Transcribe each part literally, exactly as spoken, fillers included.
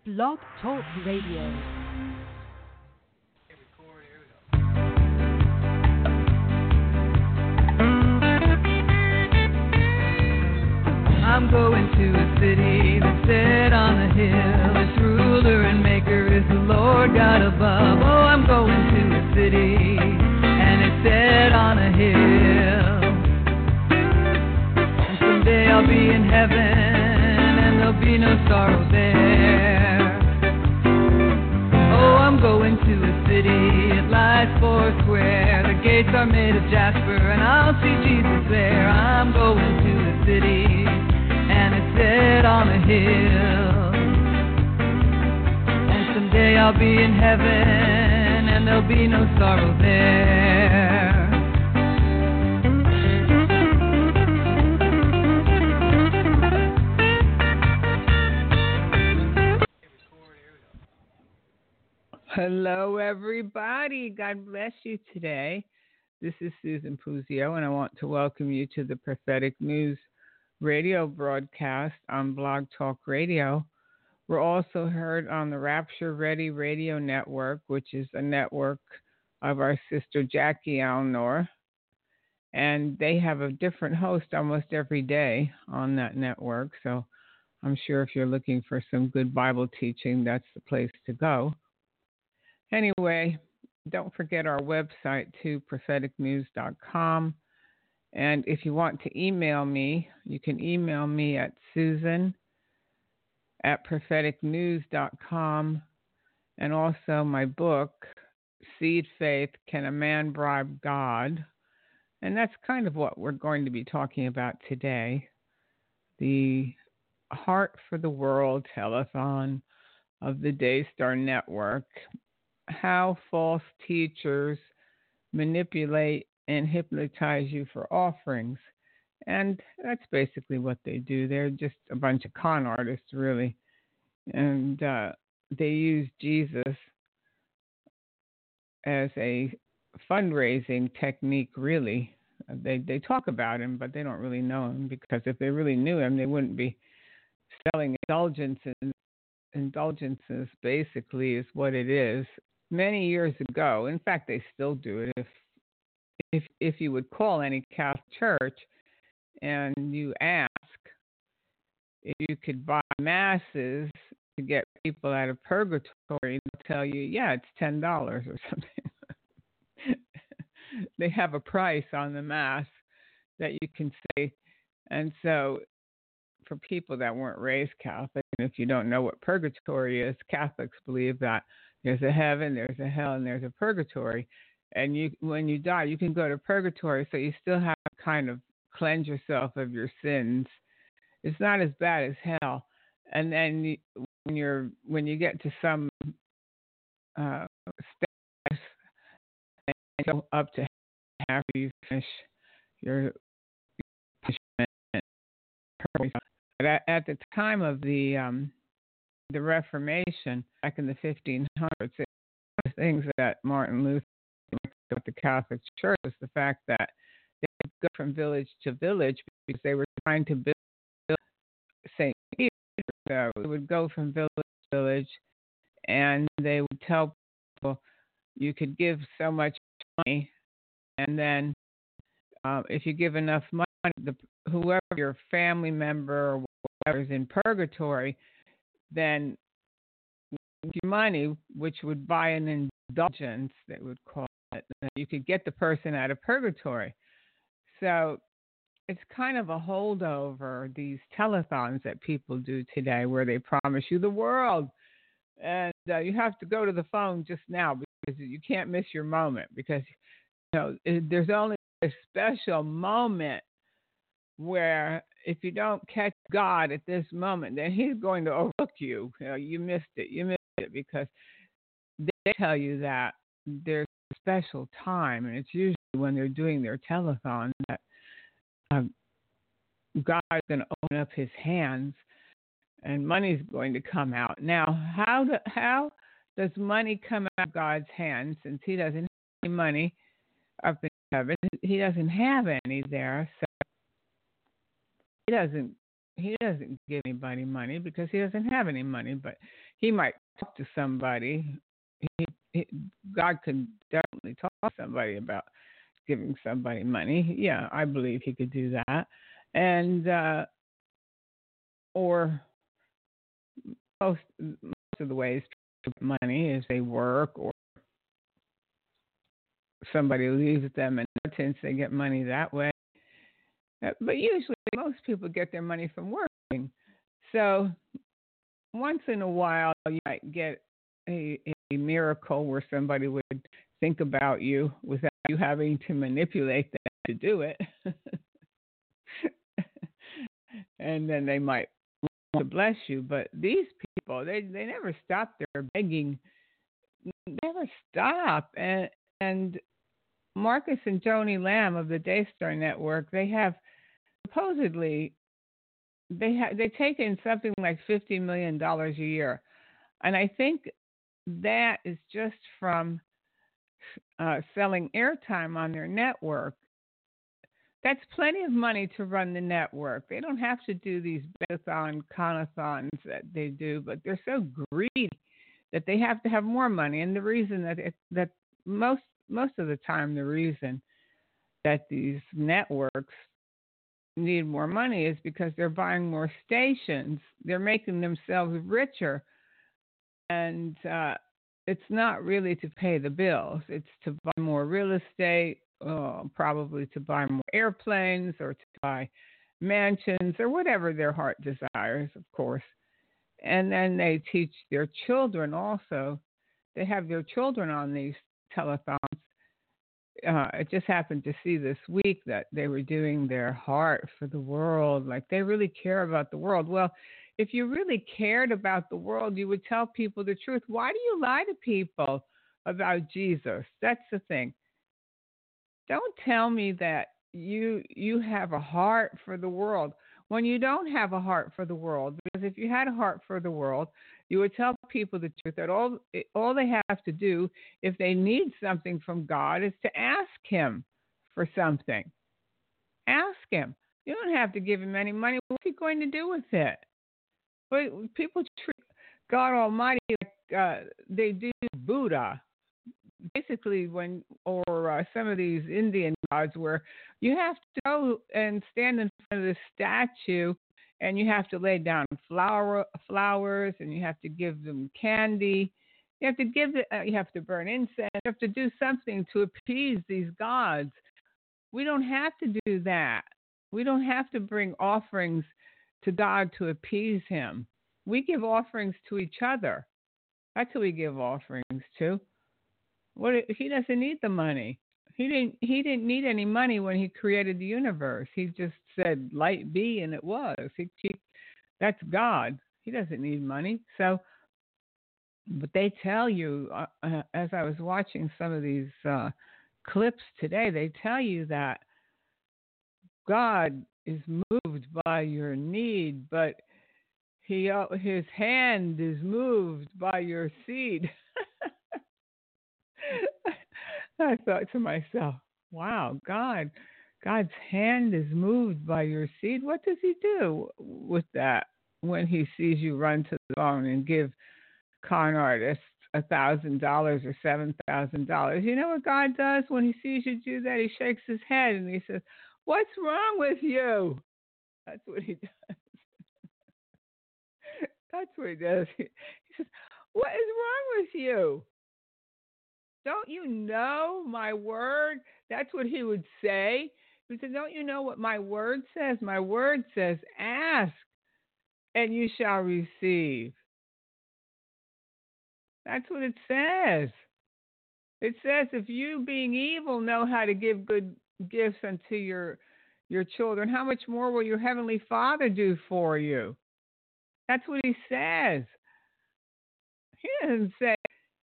Blog Talk Radio. I'm going to a city that's set on a hill. Its ruler and maker is the Lord God above. Oh, I'm going to a city and it's set on a hill. And someday I'll be in heaven and there'll be no sorrow there. Oh, I'm going to a city, it lies four square. The gates are made of jasper and I'll see Jesus there. I'm going to a city and it's set on a hill. And someday I'll be in heaven and there'll be no sorrow there. Hello, everybody. God bless you today. This is Susan Puzio, and I want to welcome you to the Prophetic News radio broadcast on Blog Talk Radio. We're also heard on the Rapture Ready Radio Network, which is a network of our sister Jackie Alnor. And they have a different host almost every day on that network. So I'm sure if you're looking for some good Bible teaching, that's the place to go. Anyway, don't forget our website too, prophetic news dot com. And if you want to email me, you can email me at Susan at prophetic news dot com. And also my book, Seed Faith, Can a Man Bribe God? And that's kind of what we're going to be talking about today. The Heart for the World telethon of the Daystar Network. How false teachers manipulate and hypnotize you for offerings. And that's basically what they do. They're just a bunch of con artists, really. And uh, they use Jesus as a fundraising technique, really. They they talk about him, but they don't really know him, because if they really knew him, they wouldn't be selling indulgences. Indulgences, basically, is what it is. Many years ago, in fact, they still do it. If if if you would call any Catholic church and you ask if you could buy masses to get people out of purgatory, they'll tell you, yeah, it's ten dollars or something. They have a price on the mass that you can say. And so for people that weren't raised Catholic, and if you don't know what purgatory is, Catholics believe that there's a heaven, there's a hell, and there's a purgatory. And you, when you die, you can go to purgatory, so you still have to kind of cleanse yourself of your sins. It's not as bad as hell. And then you, when you're when you get to some uh, status, and you go up to after you finish your punishment. But at, at the time of the um, the Reformation, back in the fifteen hundreds, one of the things that Martin Luther with the Catholic Church was the fact that they would go from village to village because they were trying to build Saint Peter. So they would go from village to village, and they would tell people you could give so much money, and then uh, if you give enough money, the, whoever your family member or whatever is in purgatory, then your money, which would buy an indulgence, they would call it, you could get the person out of purgatory. So it's kind of a holdover, these telethons that people do today, where they promise you the world. And uh, you have to go to the phone just now because you can't miss your moment, because you know it, there's only a special moment where if you don't catch God at this moment, then he's going to overlook you. You know, you missed it. You missed it, because they tell you that there's a special time, and it's usually when they're doing their telethon that uh, God is going to open up his hands and money's going to come out. Now, how do, how does money come out of God's hands, since he doesn't have any money up in heaven? He doesn't have any there, so he doesn't he doesn't give anybody money because he doesn't have any money, but he might talk to somebody. He, he, God could definitely talk to somebody about giving somebody money. Yeah, I believe he could do that. And, uh, or most, most of the ways to get money is they work or somebody leaves them an inheritance, they get money that way. Uh, But usually, most people get their money from working. So once in a while, you might get a, a miracle where somebody would think about you without you having to manipulate them to do it. And then they might want to bless you. But these people, they, they never stop their begging, never stop. And, and Marcus and Joni Lamb of the Daystar Network, they have supposedly they ha- they take in something like fifty million dollars a year, and I think that is just from uh, selling airtime on their network. That's plenty of money to run the network. They don't have to do these bedathon conathons that they do, but they're so greedy that they have to have more money. And the reason that it, that most most of the time the reason that these networks need more money is because they're buying more stations. They're making themselves richer, and uh, it's not really to pay the bills. It's to buy more real estate, uh, probably to buy more airplanes or to buy mansions or whatever their heart desires, of course. And then they teach their children also. They have their children on these telethons. Uh, I just happened to see this week that they were doing their heart for the world. Like they really care about the world. Well, if you really cared about the world, you would tell people the truth. Why do you lie to people about Jesus? That's the thing. Don't tell me that you you have a heart for the world when you don't have a heart for the world. Because if you had a heart for the world, you would tell people the truth that all all they have to do if they need something from God is to ask Him for something. Ask Him. You don't have to give Him any money. What's He going to do with it? But people treat God Almighty like uh, they do Buddha. Basically, when or uh, some of these Indian gods, where you have to go and stand in front of the statue, and you have to lay down flower flowers, and you have to give them candy. You have to give the, uh, you have to burn incense. You have to do something to appease these gods. We don't have to do that. We don't have to bring offerings to God to appease Him. We give offerings to each other. That's who we give offerings to. What he doesn't need the money. He didn't. He didn't need any money when he created the universe. He just said, "Light be," and it was. He, he, that's God. He doesn't need money. So, but they tell you, uh, uh, as I was watching some of these uh, clips today, they tell you that God is moved by your need, but he uh, his hand is moved by your seed. I thought to myself, wow, God, God's hand is moved by your seed. What does He do with that when He sees you run to the phone and give con artists a thousand dollars or seven thousand dollars? You know what God does when He sees you do that? He shakes His head and He says, "What's wrong with you?" That's what He does. That's what He does. He says, "What is wrong with you? Don't you know my word?" That's what He would say. He said, "Don't you know what my word says? My word says, ask and you shall receive." That's what it says. It says, if you being evil know how to give good gifts unto your your children, how much more will your heavenly Father do for you? That's what He says. He doesn't say,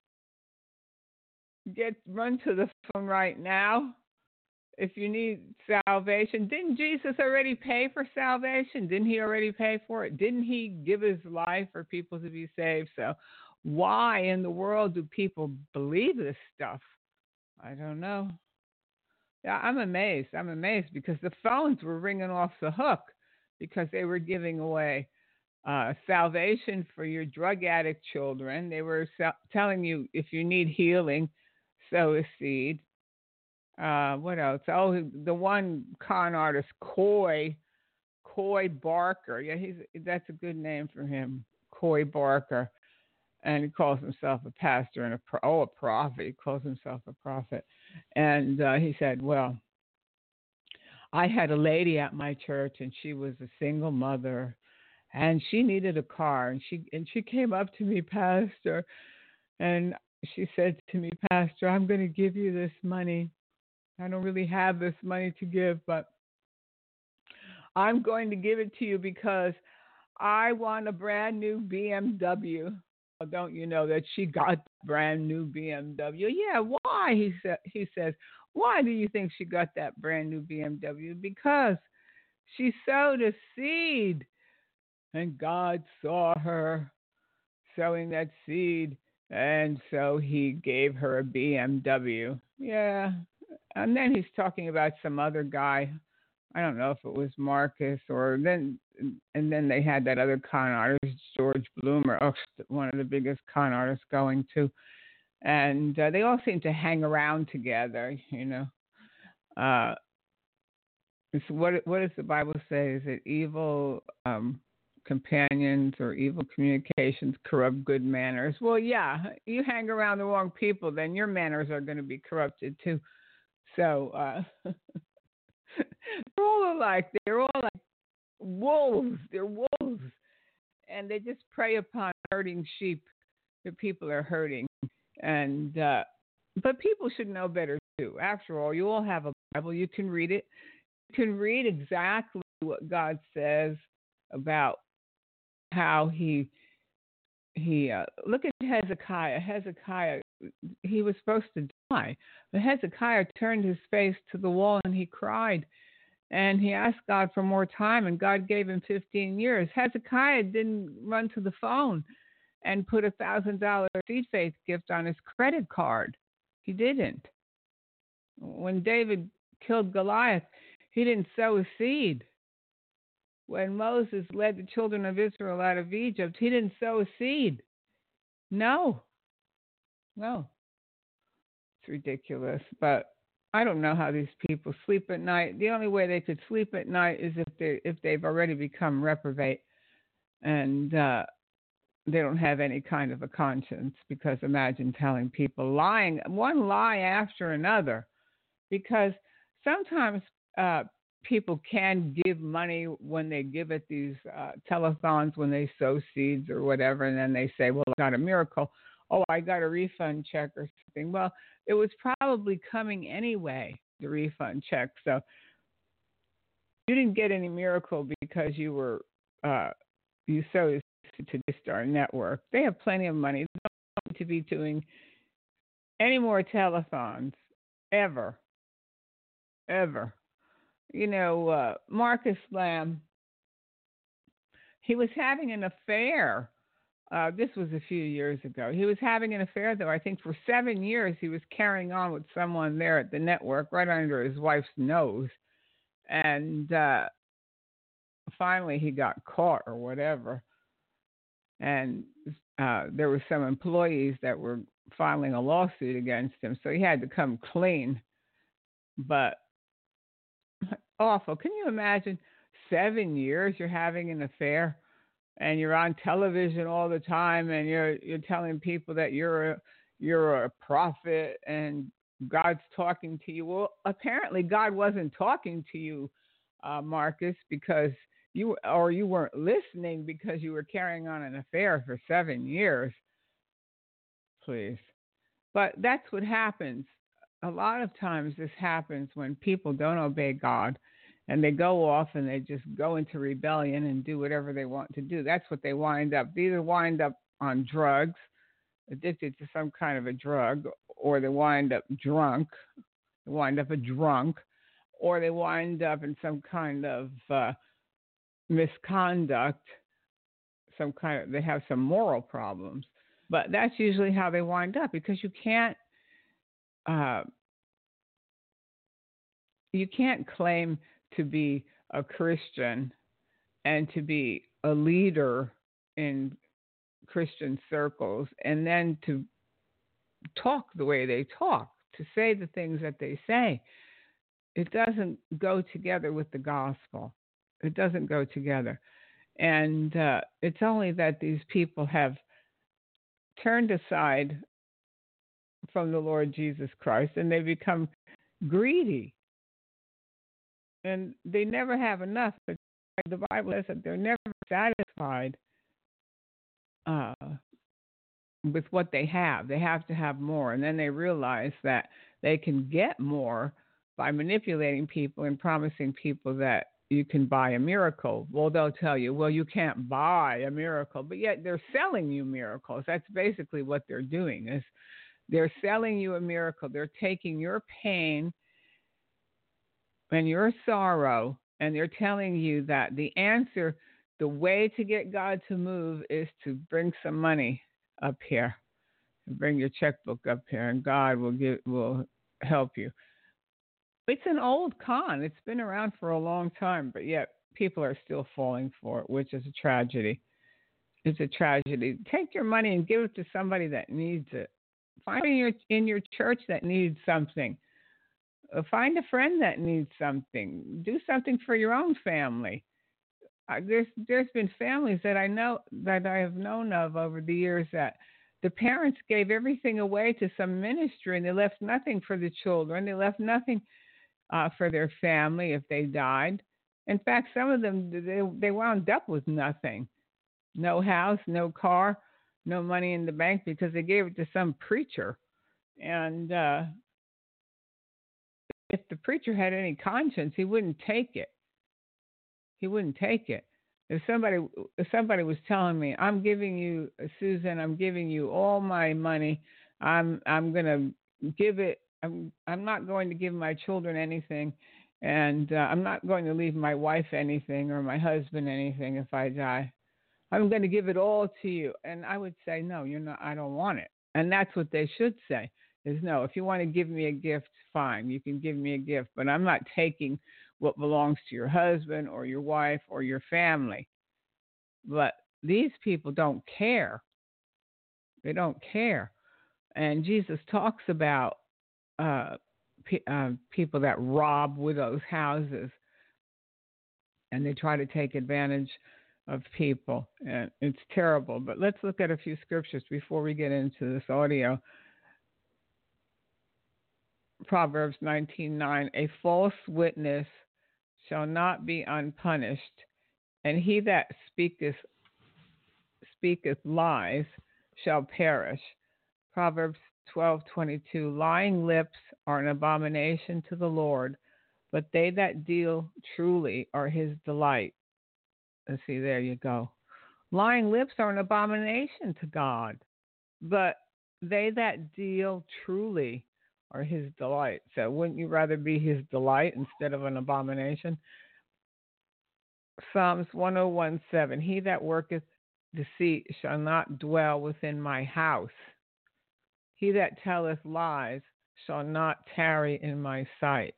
get run to the phone right now if you need salvation. Didn't Jesus already pay for salvation? Didn't He already pay for it? Didn't He give His life for people to be saved? So why in the world do people believe this stuff? I don't know. Yeah, I'm amazed. I'm amazed because the phones were ringing off the hook. because they were giving away uh, salvation for your drug addict children. They were sell- telling you if you need healing, sow a seed. Uh, what else? Oh, the one con artist, Coy, Coy Barker. Yeah, he's that's a good name for him, Coy Barker. And he calls himself a pastor and a pro- oh a prophet. He calls himself a prophet, and uh, he said, "Well, I had a lady at my church, and she was a single mother, and she needed a car, and she and she came up to me, Pastor, and she said to me, Pastor, I'm going to give you this money. I don't really have this money to give, but I'm going to give it to you because I want a brand new B M W." Well, don't you know that she got a brand new B M W? Yeah, why? He said. He says, why do you think she got that brand new B M W? Because she sowed a seed, and God saw her sowing that seed, and so He gave her a B M W. Yeah, and then he's talking about some other guy. I don't know if it was Marcus or then, and then they had that other con artist, George Bloomer, oh, one of the biggest con artists going to, and uh, they all seem to hang around together, you know. Uh, it's what what does the Bible say? Is it evil um, companions or evil communications corrupt good manners? Well, yeah, you hang around the wrong people, then your manners are going to be corrupted too. So. Uh, They're all alike. They're all like wolves. They're wolves. And they just prey upon hurting sheep that people are hurting. And uh, but people should know better too. After all, you all have a Bible. You can read it. You can read exactly what God says about how he he uh, look at Hezekiah. Hezekiah, he was supposed to die, but Hezekiah turned his face to the wall and he cried. And he asked God for more time, and God gave him fifteen years. Hezekiah didn't run to the phone and put a one thousand dollars seed faith gift on his credit card. He didn't. When David killed Goliath, he didn't sow a seed. When Moses led the children of Israel out of Egypt, he didn't sow a seed. No, no. It's ridiculous. But I don't know how these people sleep at night. The only way they could sleep at night is if they if they've already become reprobate and uh, they don't have any kind of a conscience. Because imagine telling people lying one lie after another. Because sometimes uh, people can give money when they give at these uh, telethons when they sow seeds or whatever, and then they say, "Well, I got a miracle. Oh, I got a refund check or something." Well, it was probably coming anyway, the refund check. So you didn't get any miracle because you were uh, you sowed to Star Network. They have plenty of money. They don't need to be doing any more telethons ever, ever. You know, uh, Marcus Lamb, he was having an affair. Uh, this was a few years ago. He was having an affair, though. I think for seven years he was carrying on with someone there at the network, right under his wife's nose. And uh, finally he got caught or whatever. And uh, there were some employees that were filing a lawsuit against him, so he had to come clean. But awful. Can you imagine seven years you're having an affair? And you're on television all the time, and you're you're telling people that you're a, you're a prophet and God's talking to you. Well, apparently God wasn't talking to you, uh, Marcus, because you or you weren't listening because you were carrying on an affair for seven years. Please, but that's what happens. A lot of times, this happens when people don't obey God and they go off and they just go into rebellion and do whatever they want to do. That's what they wind up. They either wind up on drugs, addicted to some kind of a drug, or they wind up drunk, they wind up a drunk, or they wind up in some kind of uh, misconduct, some kind of, they have some moral problems. But that's usually how they wind up, because you can't uh, you can't claim to be a Christian and to be a leader in Christian circles, and then to talk the way they talk, to say the things that they say. It doesn't go together with the gospel. It doesn't go together. And uh, it's only that these people have turned aside from the Lord Jesus Christ and they become greedy. And they never have enough. The Bible says that they're never satisfied uh, with what they have. They have to have more. And then they realize that they can get more by manipulating people and promising people that you can buy a miracle. Well, they'll tell you, well, you can't buy a miracle, but yet they're selling you miracles. That's basically what they're doing is they're selling you a miracle. They're taking your pain and your sorrow, and they're telling you that the answer, the way to get God to move is to bring some money up here, bring your checkbook up here, and God will give will help you. It's an old con. It's been around for a long time, but yet people are still falling for it, which is a tragedy. It's a tragedy. Take your money and give it to somebody that needs it. Find in your in your church that needs something. Uh, find a friend that needs something. Do something for your own family. Uh, there's there's been families that I know that I have known of over the years that the parents gave everything away to some ministry and they left nothing for the children. They left nothing uh, for their family if they died. In fact, some of them they they wound up with nothing, no house, no car, no money in the bank because they gave it to some preacher. And uh, if the preacher had any conscience, he wouldn't take it. He wouldn't take it. If somebody if somebody was telling me, I'm giving you, Susan, I'm giving you all my money. I'm I'm gonna give it. I'm I'm not going to give my children anything, and uh, I'm not going to leave my wife anything or my husband anything if I die. I'm going to give it all to you. And I would say, no, you're not. I don't want it. And that's what they should say. Is no, if you want to give me a gift, fine, you can give me a gift, but I'm not taking what belongs to your husband or your wife or your family. But these people don't care. They don't care. And Jesus talks about uh, pe- uh, people that rob widows' houses and they try to take advantage of people. And it's terrible. But let's look at a few scriptures before we get into this audio. Proverbs nineteen nine, a false witness shall not be unpunished, and he that speaketh speaketh lies shall perish. Proverbs twelve twenty-two, lying lips are an abomination to the Lord, but they that deal truly are his delight. Let's see, there you go. Lying lips are an abomination to God, but they that deal truly are his delight. So wouldn't you rather be his delight instead of an abomination? Psalms one oh one seven, he that worketh deceit shall not dwell within my house. He that telleth lies shall not tarry in my sight.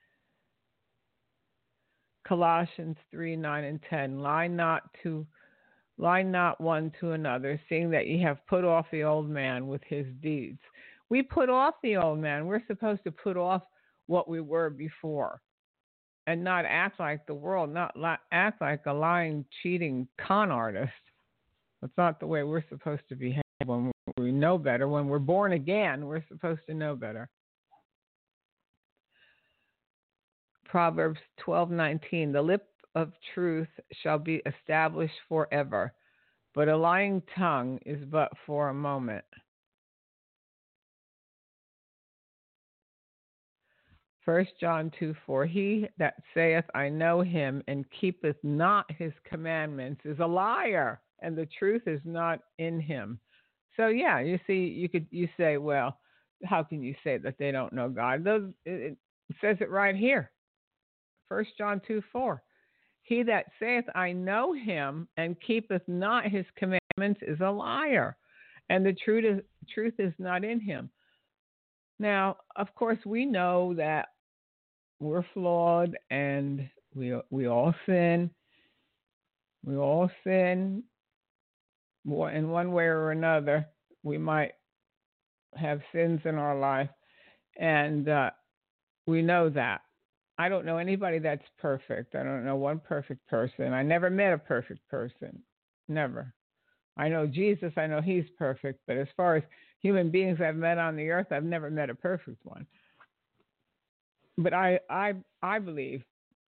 Colossians three nine and ten, lie not to lie not one to another, seeing that ye have put off the old man with his deeds. We put off the old man. We're supposed to put off what we were before and not act like the world, not li- act like a lying, cheating con artist. That's not the way we're supposed to behave when we know better. When we're born again, we're supposed to know better. Proverbs twelve nineteen, the lip of truth shall be established forever, but a lying tongue is but for a moment. First John two four, he that saith, I know him, and keepeth not his commandments is a liar, and the truth is not in him. So yeah, you see, you could you say, well, how can you say that they don't know God? Those, it, it says it right here. First John two four, he that saith, I know him, and keepeth not his commandments is a liar, and the truth is, truth is not in him. Now, of course, we know that we're flawed and we we all sin, We all sin in one way or another. We might have sins in our life, and uh, we know that. I don't know anybody that's perfect. I don't know one perfect person. I never met a perfect person. Never. I know Jesus, I know he's perfect, but as far as human beings I've met on the earth, I've never met a perfect one. But I I I believe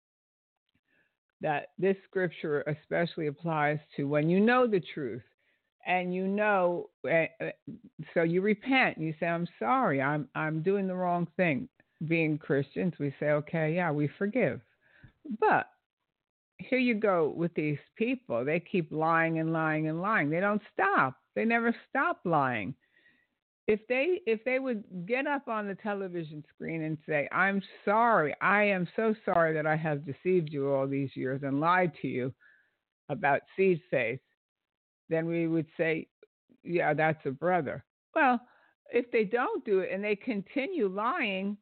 that this scripture especially applies to when you know the truth and you know, uh, so you repent. You say, I'm sorry, I'm I'm doing the wrong thing. Being Christians, we say, okay, yeah, we forgive. But here you go with these people. They keep lying and lying and lying. They don't stop. They never stop lying. If they if they would get up on the television screen and say, I'm sorry, I am so sorry that I have deceived you all these years and lied to you about seed faith, then we would say, yeah, that's a brother. Well, if they don't do it and they continue lying,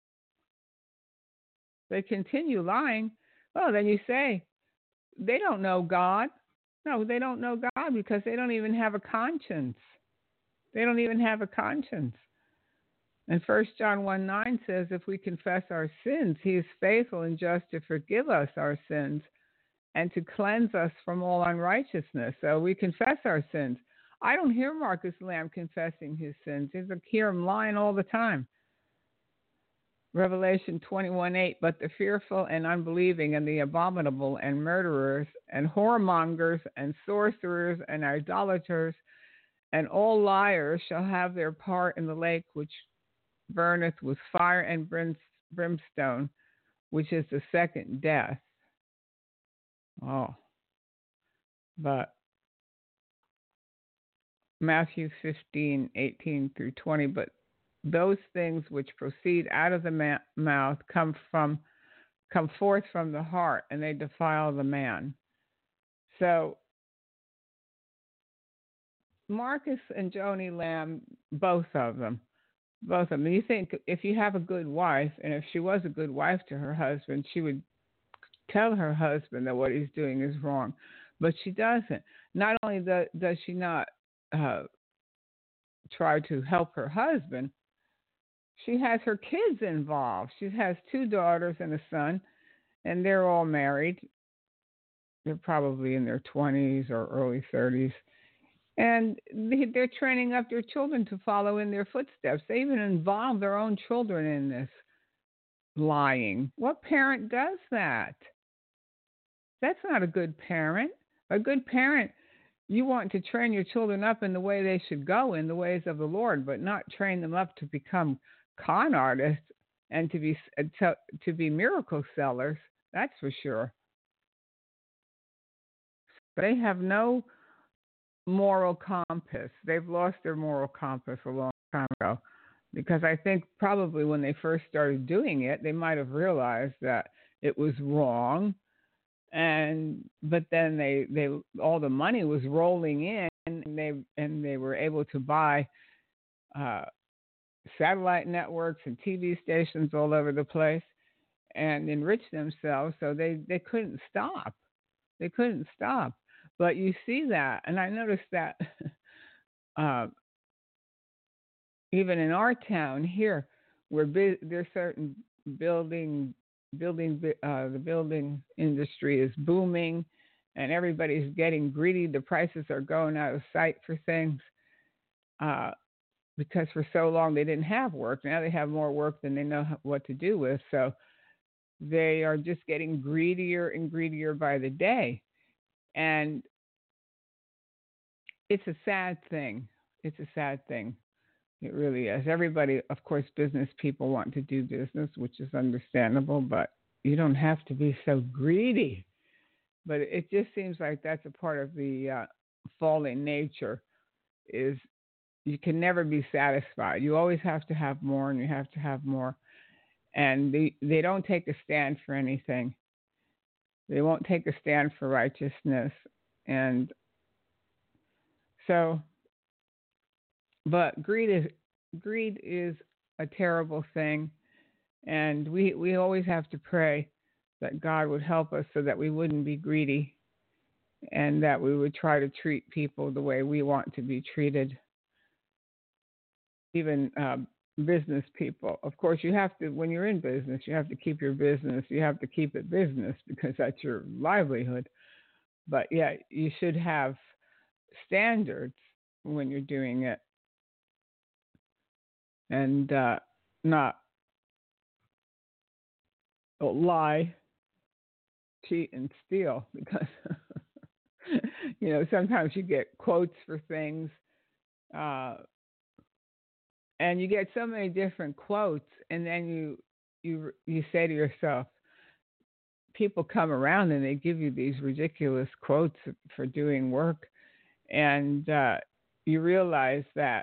they continue lying, well, then you say, they don't know God. No, they don't know God because they don't even have a conscience. They don't even have a conscience. And First John one nine says, if we confess our sins, he is faithful and just to forgive us our sins and to cleanse us from all unrighteousness. So we confess our sins. I don't hear Marcus Lamb confessing his sins. I hear him lying all the time. Revelation twenty-one eight, but the fearful and unbelieving and the abominable and murderers and whoremongers and sorcerers and idolaters and all liars shall have their part in the lake which burneth with fire and brimstone, which is the second death. Oh, but Matthew fifteen eighteen through twenty, but those things which proceed out of the ma- mouth come from come forth from the heart, and they defile the man. So Marcus and Joni Lamb, both of them, both of them. You think if you have a good wife, and if she was a good wife to her husband, she would tell her husband that what he's doing is wrong, but she doesn't. Not only does, does she not uh, try to help her husband, she has her kids involved. She has two daughters and a son, and they're all married. They're probably in their twenties or early thirties. And they're training up their children to follow in their footsteps. They even involve their own children in this lying. What parent does that? That's not a good parent. A good parent, you want to train your children up in the way they should go, in the ways of the Lord, but not train them up to become con artists and to be to, to be miracle sellers. That's for sure. They have no moral compass. They've lost their moral compass a long time ago, because I think probably when they first started doing it, they might have realized that it was wrong, and but then they they all the money was rolling in, and they and they were able to buy uh, satellite networks and T V stations all over the place and enrich themselves. So they they couldn't stop. They couldn't stop. But you see that, and I noticed that uh, even in our town here, where bu- there's certain building, building, uh, the building industry is booming, and everybody's getting greedy. The prices are going out of sight for things uh, because for so long they didn't have work. Now they have more work than they know what to do with. So they are just getting greedier and greedier by the day. And it's a sad thing. It's a sad thing. It really is. Everybody, of course, business people want to do business, which is understandable, but you don't have to be so greedy. But it just seems like that's a part of the uh, fallen nature, is you can never be satisfied. You always have to have more, and you have to have more. And they, they don't take a stand for anything. They won't take a stand for righteousness. And so, but greed is greed is a terrible thing, and we we always have to pray that God would help us so that we wouldn't be greedy. and that we would try to treat people the way we want to be treated, even uh, business people. Of course, you have to, when you're in business, you have to keep your business, you have to keep it business because that's your livelihood. But yeah, you should have standards when you're doing it, and uh, not lie, cheat, and steal, because you know, sometimes you get quotes for things, uh, and you get so many different quotes, and then you you you say to yourself, people come around and they give you these ridiculous quotes for doing work, and uh, you realize that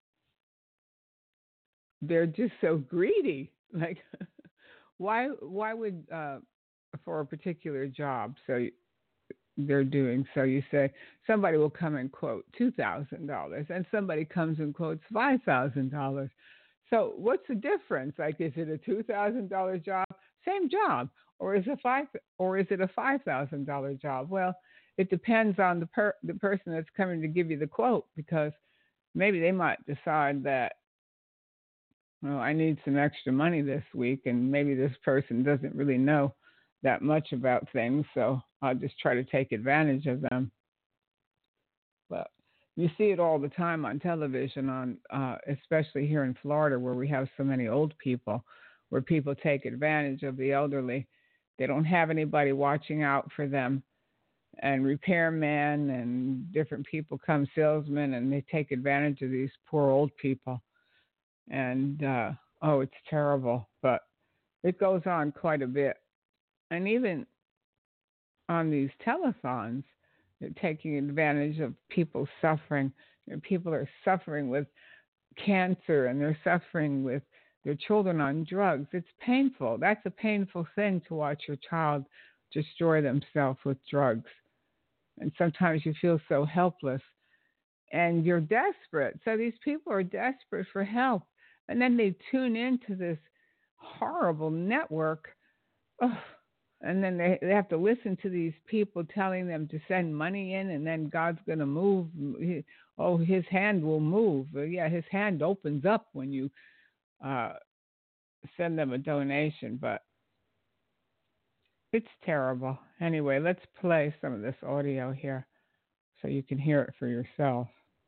they're just so greedy. Like, why why would uh, for a particular job, so they're doing, so you say somebody will come and quote two thousand dollars, and somebody comes and quotes five thousand dollars. So what's the difference? Like, is it a two thousand dollar job, same job, or is it five or is it a five thousand dollar job? Well, it depends on the per, the person that's coming to give you the quote, because maybe they might decide that, well, I need some extra money this week, and maybe this person doesn't really know that much about things, so I'll just try to take advantage of them. But you see it all the time on television, on uh, especially here in Florida, where we have so many old people, where people take advantage of the elderly. They don't have anybody watching out for them, and repairmen and different people come, salesmen, and they take advantage of these poor old people. And uh, oh, it's terrible, but it goes on quite a bit. And even on these telethons, they're taking advantage of people suffering. You know, people are suffering with cancer, and they're suffering with their children on drugs. It's painful. That's a painful thing, to watch your child destroy themselves with drugs. And sometimes you feel so helpless, and you're desperate. So these people are desperate for help. And then they tune into this horrible network. Oh, and then they, they have to listen to these people telling them to send money in, and then God's going to move. He, oh, his hand will move. Well, yeah, his hand opens up when you uh, send them a donation, but it's terrible. Anyway, let's play some of this audio here so you can hear it for yourself.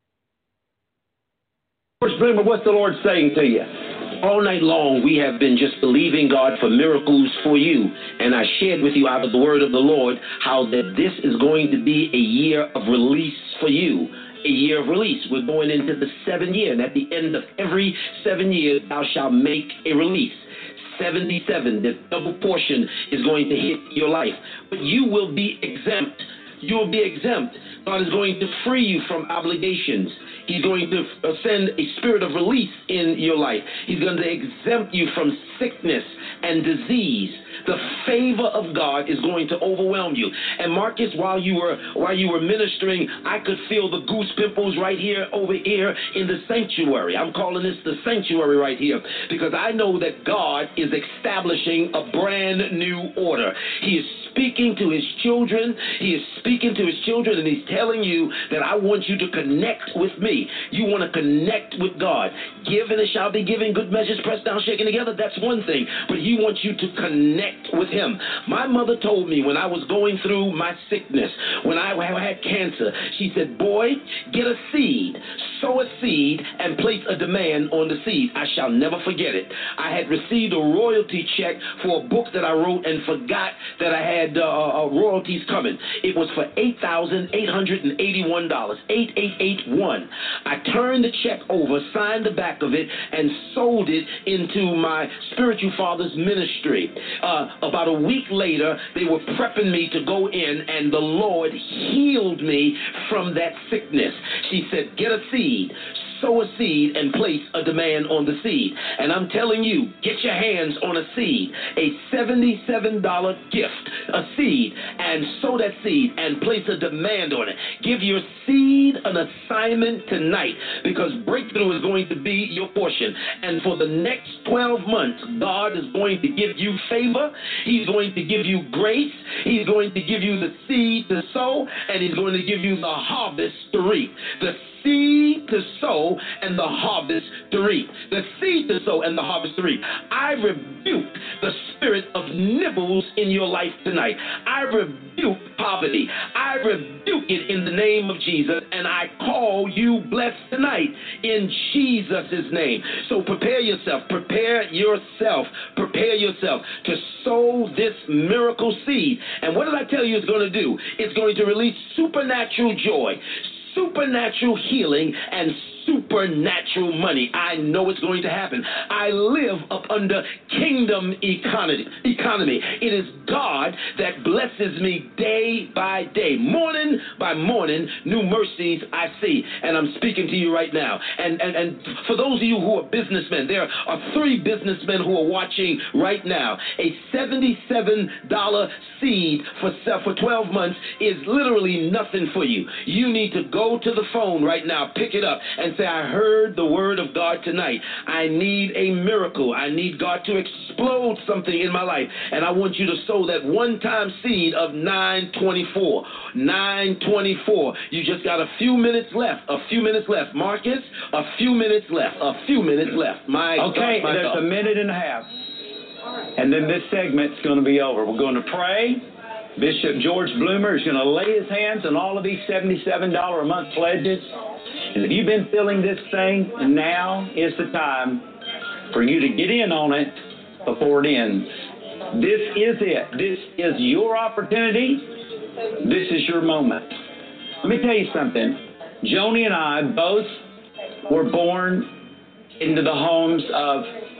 Remember, what's the Lord saying to you? All night long, we have been just believing God for miracles for you. And I shared with you out of the word of the Lord how that this is going to be a year of release for you. A year of release. We're going into the seventh year. And at the end of every seven years, thou shalt make a release. seventy-seven, the double portion is going to hit your life. But you will be exempt. You will be exempt. God is going to free you from obligations. He's going to send a spirit of release in your life. He's going to exempt you from sickness and disease. The favor of God is going to overwhelm you. And Marcus, while you were while you were ministering, I could feel the goose pimples right here, over here in the sanctuary. I'm calling this the sanctuary right here, because I know that God is establishing a brand new order. He is speaking to his children. He is speaking to his children, and he's telling you that I want you to connect with me. You want to connect with God. Give and it shall be given, good measures pressed down, shaken together. That's one thing. But he wants you to connect with him. My mother told me when I was going through my sickness, when I had cancer, she said, boy, get a seed, sow a seed, and place a demand on the seed. I shall never forget it. I had received a royalty check for a book that I wrote and forgot that I had uh, uh, royalties coming. It was for eight thousand eight hundred eighty-one dollars, eight thousand eight hundred eighty-one dollars. I turned the check over, signed the back of it, and sold it into my spiritual father's ministry. Uh, about a week later, they were prepping me to go in, and the Lord healed me from that sickness. She said, get a seed, sow a seed and place a demand on the seed. And I'm telling you, get your hands on a seed, a seventy-seven dollars gift, a seed, and sow that seed and place a demand on it. Give your seed an assignment tonight, because breakthrough is going to be your portion. And for the next twelve months, God is going to give you favor. He's going to give you grace. He's going to give you the seed to sow, and he's going to give you the harvest to reap. The seed to sow and the harvest to reap. The seed to sow and the harvest to reap. I rebuke the spirit of nibbles in your life tonight. I rebuke poverty. I rebuke it in the name of Jesus, and I call you blessed tonight in Jesus' name. So prepare yourself. Prepare yourself. Prepare yourself to sow this miracle seed. And what did I tell you it's going to do? It's going to release supernatural joy, supernatural healing, and supernatural money. I know it's going to happen. I live up under kingdom economy. Economy. It is God that blesses me day by day, morning by morning. New mercies I see, and I'm speaking to you right now. And and and for those of you who are businessmen, there are three businessmen who are watching right now. A seventy-seven dollars seed for for twelve months is literally nothing for you. You need to go to the phone right now, pick it up, and say, I heard the word of God tonight. I need a miracle. I need God to explode something in my life. And I want you to sow that one-time seed of nine twenty-four. nine twenty-four. You just got a few minutes left. A few minutes left. Marcus, a few minutes left. A few minutes left. My Okay, God, my there's God. a minute and a half. And then this segment's going to be over. We're going to pray. Bishop George Bloomer is going to lay his hands on all of these seventy-seven dollars a month pledges. And if you've been feeling this thing, now is the time for you to get in on it before it ends. This is it. This is your opportunity. This is your moment. Let me tell you something. Joni and I both were born into the homes of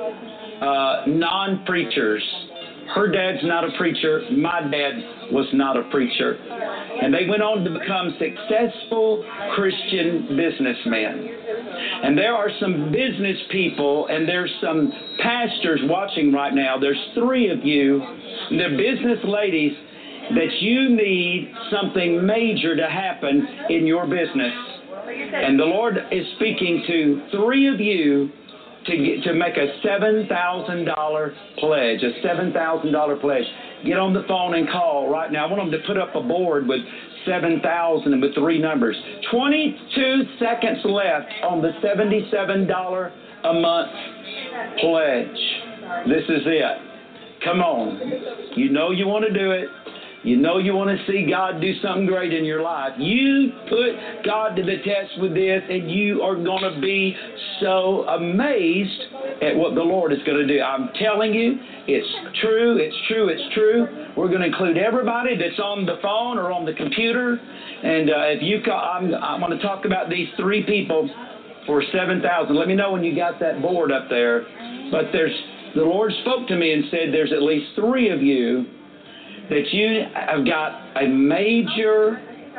uh, non-preachers. Her dad's not a preacher. My dad was not a preacher. And they went on to become successful Christian businessmen. And there are some business people, and there's some pastors watching right now. There's three of you, and they're business ladies, that you need something major to happen in your business. And the Lord is speaking to three of you to get, to make a seven thousand dollars pledge, a seven thousand dollars pledge. Get on the phone and call right now. I want them to put up a board with seven thousand and with three numbers. twenty-two seconds left on the seventy-seven dollars a month pledge. This is it. Come on. You know you want to do it. You know you want to see God do something great in your life. You put God to the test with this, and you are going to be so amazed at what the Lord is going to do. I'm telling you, it's true, it's true, it's true. We're going to include everybody that's on the phone or on the computer. And uh, if you call, I'm, I'm going to talk about these three people for seven thousand. Let me know when you got that board up there. But there's the Lord spoke to me and said there's at least three of you that you have got a major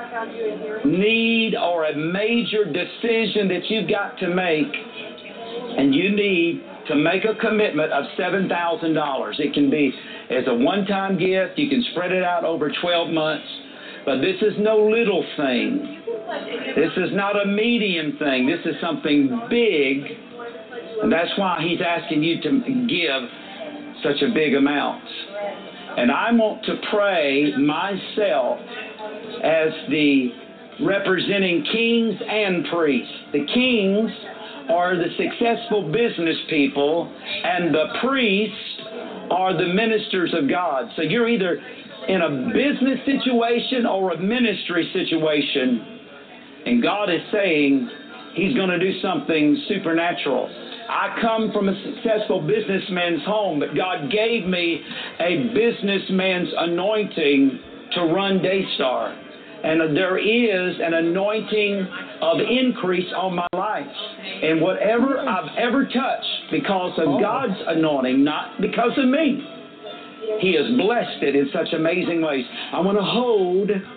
need or a major decision that you've got to make, and you need to make a commitment of seven thousand dollars. It can be as a one-time gift. You can spread it out over twelve months. But this is no little thing. This is not a medium thing. This is something big, and that's why he's asking you to give such a big amount. And I want to pray myself as the representing kings and priests. The kings are the successful business people, and the priests are the ministers of God. So you're either in a business situation or a ministry situation, and God is saying he's going to do something supernatural. I come from a successful businessman's home, but God gave me a businessman's anointing to run Daystar. And there is an anointing of increase on my life. And whatever I've ever touched, because of God's anointing, not because of me, he has blessed it in such amazing ways. I want to hold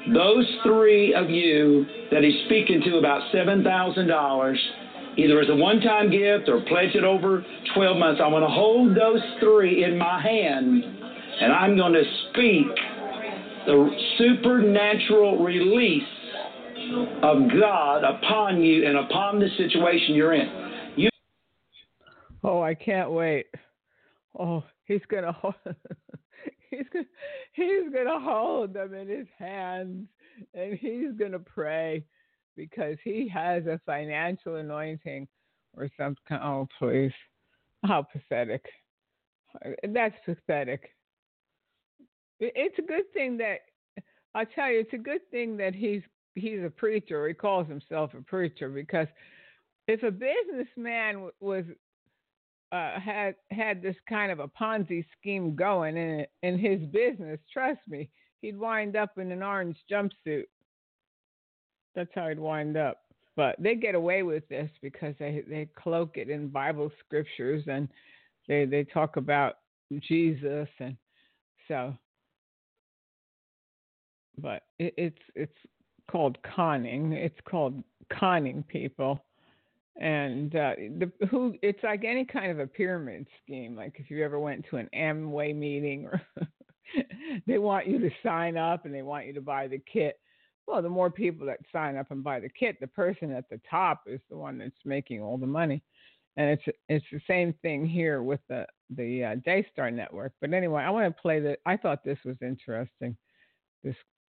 those three of you that he's speaking to about seven thousand dollars, either as a one-time gift or pledge it over twelve months, I want to hold those three in my hand, and I'm going to speak the supernatural release of God upon you and upon the situation you're in. You. Oh, I can't wait. Oh, he's going to hold... He's gonna, he's gonna hold them in his hands, and he's gonna pray because he has a financial anointing or some kind. Oh, please, how pathetic! That's pathetic. It's a good thing that I'll tell you. It's a good thing that he's he's a preacher. He calls himself a preacher because if a businessman was Uh, had had this kind of a Ponzi scheme going in in his business, trust me, he'd wind up in an orange jumpsuit. That's how he'd wind up. But they get away with this because they, they cloak it in Bible scriptures and they they talk about Jesus, and so. But it, it's it's called conning. It's called conning people. And uh, the who it's like any kind of a pyramid scheme. Like if you ever went to an Amway meeting, or they want you to sign up and they want you to buy the kit. Well, the more people that sign up and buy the kit, the person at the top is the one that's making all the money. And it's it's the same thing here with the the uh, Daystar Network. But anyway, I want to play that. I thought this was interesting. This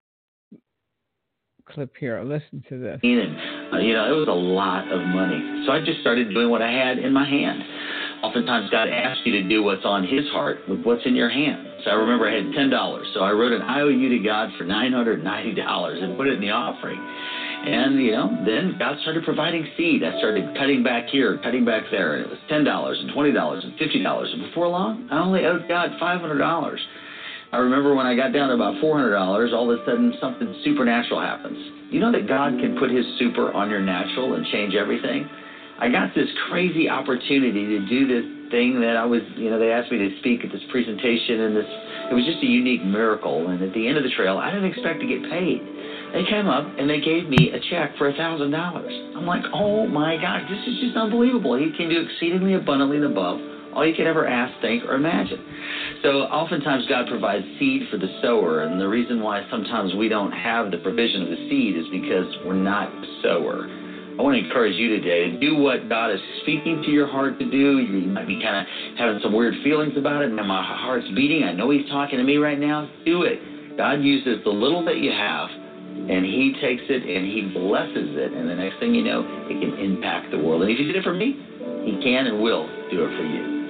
clip here. Listen to this. Uh, you know, it was a lot of money. So I just started doing what I had in my hand. Oftentimes, God asks you to do what's on his heart with what's in your hand. So I remember I had ten dollars. So I wrote an I O U to God for nine hundred ninety dollars and put it in the offering. And, you know, then God started providing seed. I started cutting back here, cutting back there. And it was ten dollars and twenty dollars and fifty dollars. And before long, I only owed God five hundred dollars. I remember when I got down to about four hundred dollars, all of a sudden something supernatural happens. You know that God can put his super on your natural and change everything? I got this crazy opportunity to do this thing that I was, you know, they asked me to speak at this presentation, and this, it was just a unique miracle. And at the end of the trail, I didn't expect to get paid. They came up and they gave me a check for one thousand dollars. I'm like, oh my God, this is just unbelievable. He can do exceedingly abundantly and above all you could ever ask, think, or imagine. So oftentimes God provides seed for the sower, and the reason why sometimes we don't have the provision of the seed is because we're not the sower. I want to encourage you today to do what God is speaking to your heart to do. You might be kind of having some weird feelings about it, and my heart's beating. I know he's talking to me right now. Do it. God uses the little that you have, and he takes it and he blesses it, and the next thing you know, it can impact the world. And if he did it for me, he can and will do it for you.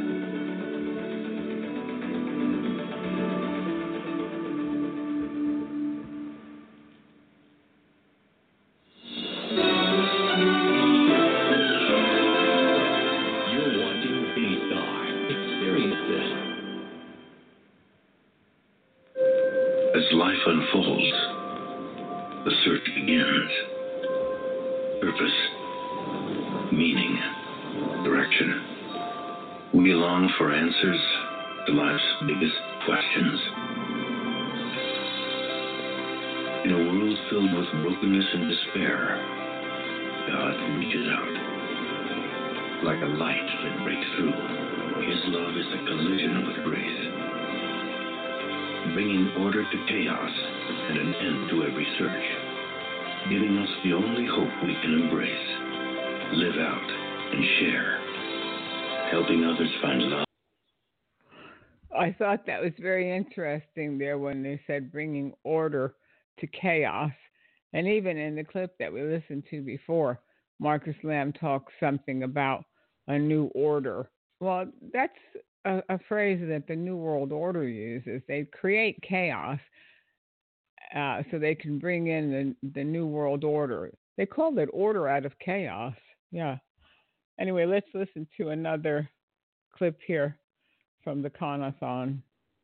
I thought that was very interesting there when they said bringing order to chaos. And even in the clip that we listened to before, Marcus Lamb talks something about a new order. Well, that's a, a phrase that the New World Order uses. They create chaos uh, so they can bring in the, the New World Order. They call it order out of chaos. Yeah. Anyway, let's listen to another clip here from the Con-a-thon.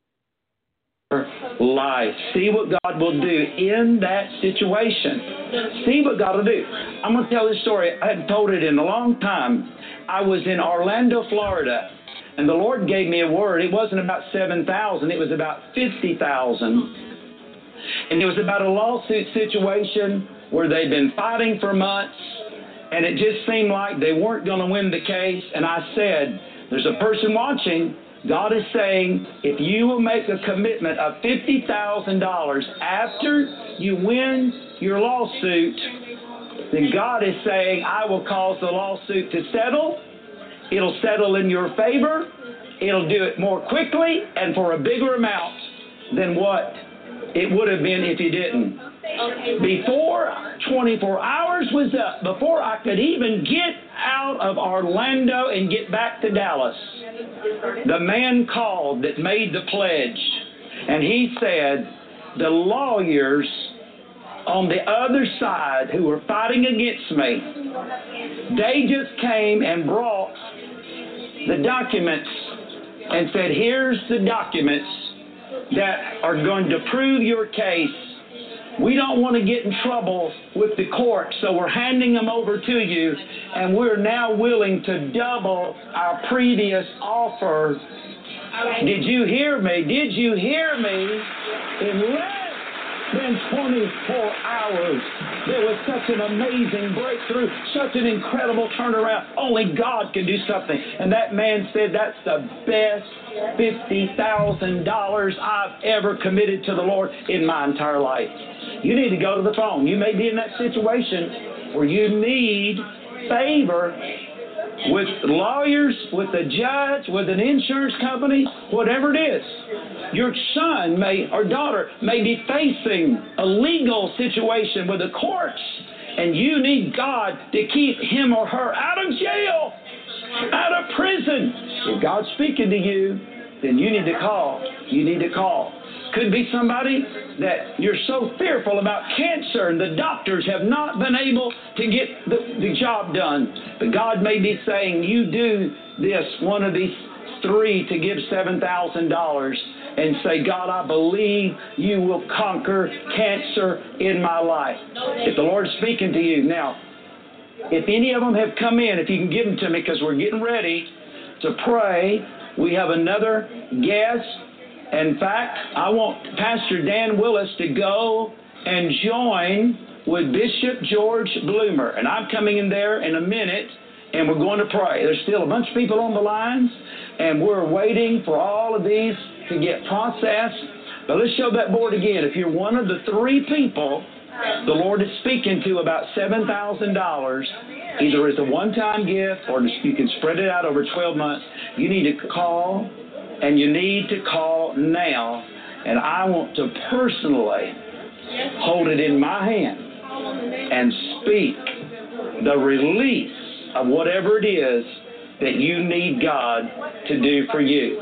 Life. See what God will do in that situation. See what God will do. I'm going to tell this story. I hadn't told it in a long time. I was in Orlando, Florida, and the Lord gave me a word. It wasn't about seven thousand. It was about fifty thousand. And it was about a lawsuit situation where they'd been fighting for months, and it just seemed like they weren't going to win the case. And I said, there's a person watching. God is saying, if you will make a commitment of fifty thousand dollars after you win your lawsuit, then God is saying, I will cause the lawsuit to settle. It'll settle in your favor. It'll do it more quickly and for a bigger amount than what it would have been if you didn't. Before twenty-four hours was up, before I could even get out of Orlando and get back to Dallas, the man called that made the pledge, and he said, the lawyers on the other side who were fighting against me, they just came and brought the documents and said, here's the documents that are going to prove your case. We don't want to get in trouble with the court, so we're handing them over to you, and we're now willing to double our previous offer. Did you hear me? Did you hear me? In less than twenty-four hours, there was such an amazing breakthrough, such an incredible turnaround. Only God can do something. And that man said, that's the best fifty thousand dollars I've ever committed to the Lord in my entire life. You need to go to the phone. You may be in that situation where you need favor with lawyers, with a judge, with an insurance company, whatever it is. Your son may or daughter may be facing a legal situation with the courts, and you need God to keep him or her out of jail, out of prison. If God's speaking to you, then you need to call. You need to call. Could be somebody that you're so fearful about cancer and the doctors have not been able to get the, the job done. But God may be saying, you do this, one of these three, to give seven thousand dollars and say, God, I believe you will conquer cancer in my life. If the Lord's speaking to you. Now, if any of them have come in, if you can give them to me, because we're getting ready to pray. We have another guest. In fact, I want Pastor Dan Willis to go and join with Bishop George Bloomer. And I'm coming in there in a minute, and we're going to pray. There's still a bunch of people on the lines, and we're waiting for all of these to get processed. But let's show that board again. If you're one of the three people the Lord is speaking to about seven thousand dollars, either as a one-time gift or you can spread it out over twelve months, you need to call. And you need to call now, and I want to personally hold it in my hand and speak the release of whatever it is that you need God to do for you.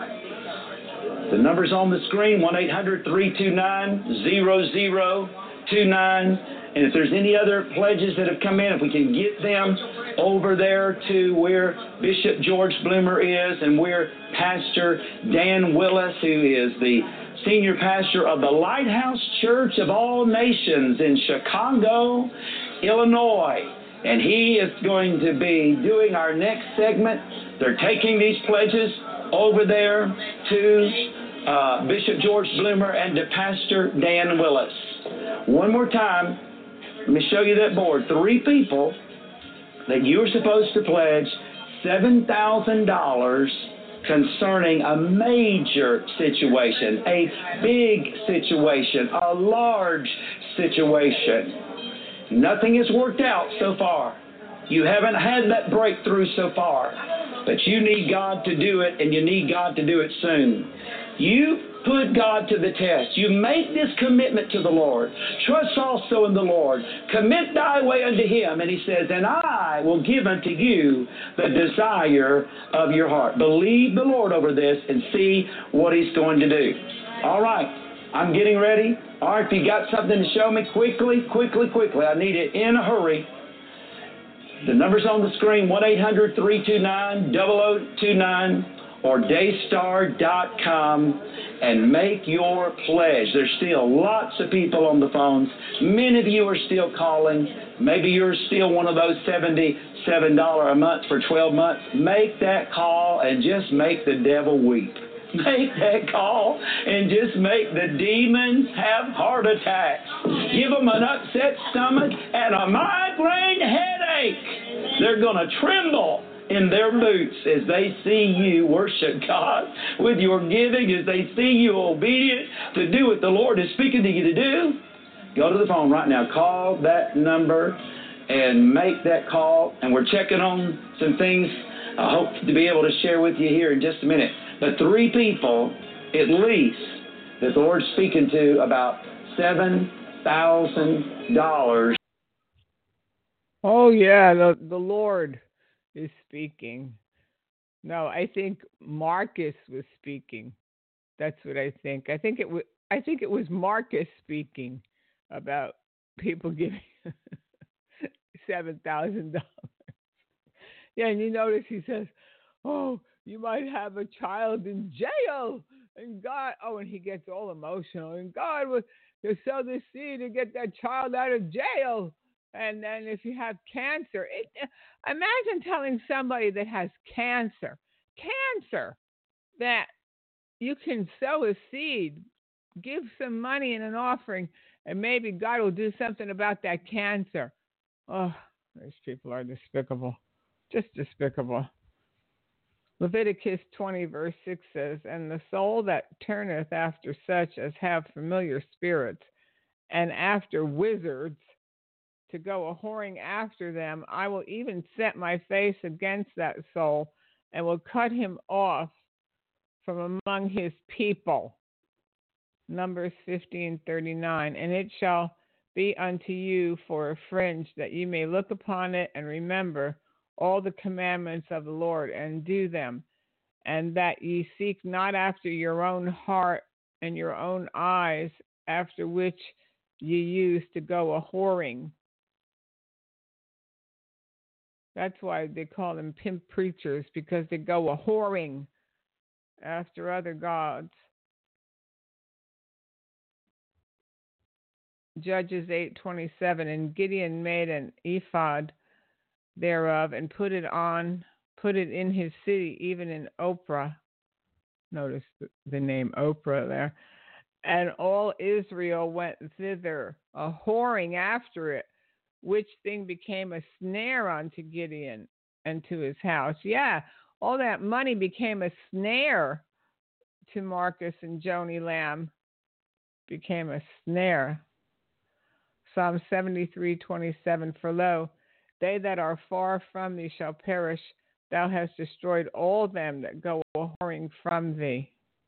The number's on the screen, one eight hundred, three two nine, zero zero two nine. And if there's any other pledges that have come in, if we can get them over there to where Bishop George Bloomer is and where Pastor Dan Willis, who is the senior pastor of the Lighthouse Church of All Nations in Chicago, Illinois. And he is going to be doing our next segment. They're taking these pledges over there to uh, Bishop George Bloomer and to Pastor Dan Willis. One more time, let me show you that board. Three people that you are supposed to pledge seven thousand dollars concerning a major situation, a big situation, a large situation. Nothing has worked out so far. You haven't had that breakthrough so far, but you need God to do it, and you need God to do it soon. You put God to the test. You make this commitment to the Lord. Trust also in the Lord. Commit thy way unto him. And he says, and I will give unto you the desire of your heart. Believe the Lord over this and see what he's going to do. All right. I'm getting ready. All right. If you got something to show me, quickly, quickly, quickly. I need it in a hurry. The number's on the screen, one eight hundred, three two nine, zero zero two nine. Or daystar dot com and make your pledge. There's still lots of people on the phones. Many of you are still calling. Maybe you're still one of those seventy-seven dollars a month for twelve months. Make that call and just make the devil weep. Make that call and just make the demons have heart attacks. Give them an upset stomach and a migraine headache. They're going to tremble in their boots as they see you worship God with your giving, as they see you obedient to do what the Lord is speaking to you to do. Go to the phone right now. Call that number and make that call. And we're checking on some things I hope to be able to share with you here in just a minute. But three people, at least, that the Lord's speaking to about seven thousand dollars. Oh, yeah, the, the Lord is speaking. No, I think Marcus was speaking. That's what I think. I think it was, I think it was Marcus speaking about people giving seven thousand dollars. Yeah, and you notice he says, oh, you might have a child in jail. And God, oh, and he gets all emotional. And God will sow this seed to get that child out of jail. And then if you have cancer, it, imagine telling somebody that has cancer, cancer, that you can sow a seed, give some money in an offering, and maybe God will do something about that cancer. Oh, these people are despicable, just despicable. Leviticus twenty verse six says, and the soul that turneth after such as have familiar spirits, and after wizards, to go a whoring after them, I will even set my face against that soul, and will cut him off from among his people. Numbers fifteen thirty-nine, and it shall be unto you for a fringe, that you may look upon it and remember all the commandments of the Lord, and do them, and that ye seek not after your own heart and your own eyes, after which ye used to go a whoring. That's why they call them pimp preachers, because they go a whoring after other gods. Judges eight twenty-seven, and Gideon made an ephod thereof, and put it on, put it in his city, even in Ophrah. Notice the, the name Ophrah there. And all Israel went thither, a whoring after it, which thing became a snare unto Gideon and to his house. Yeah, all that money became a snare to Marcus and Joni Lamb. Became a snare. Psalm seventy-three twenty-seven, for lo, they that are far from thee shall perish. Thou hast destroyed all them that go a whoring from thee.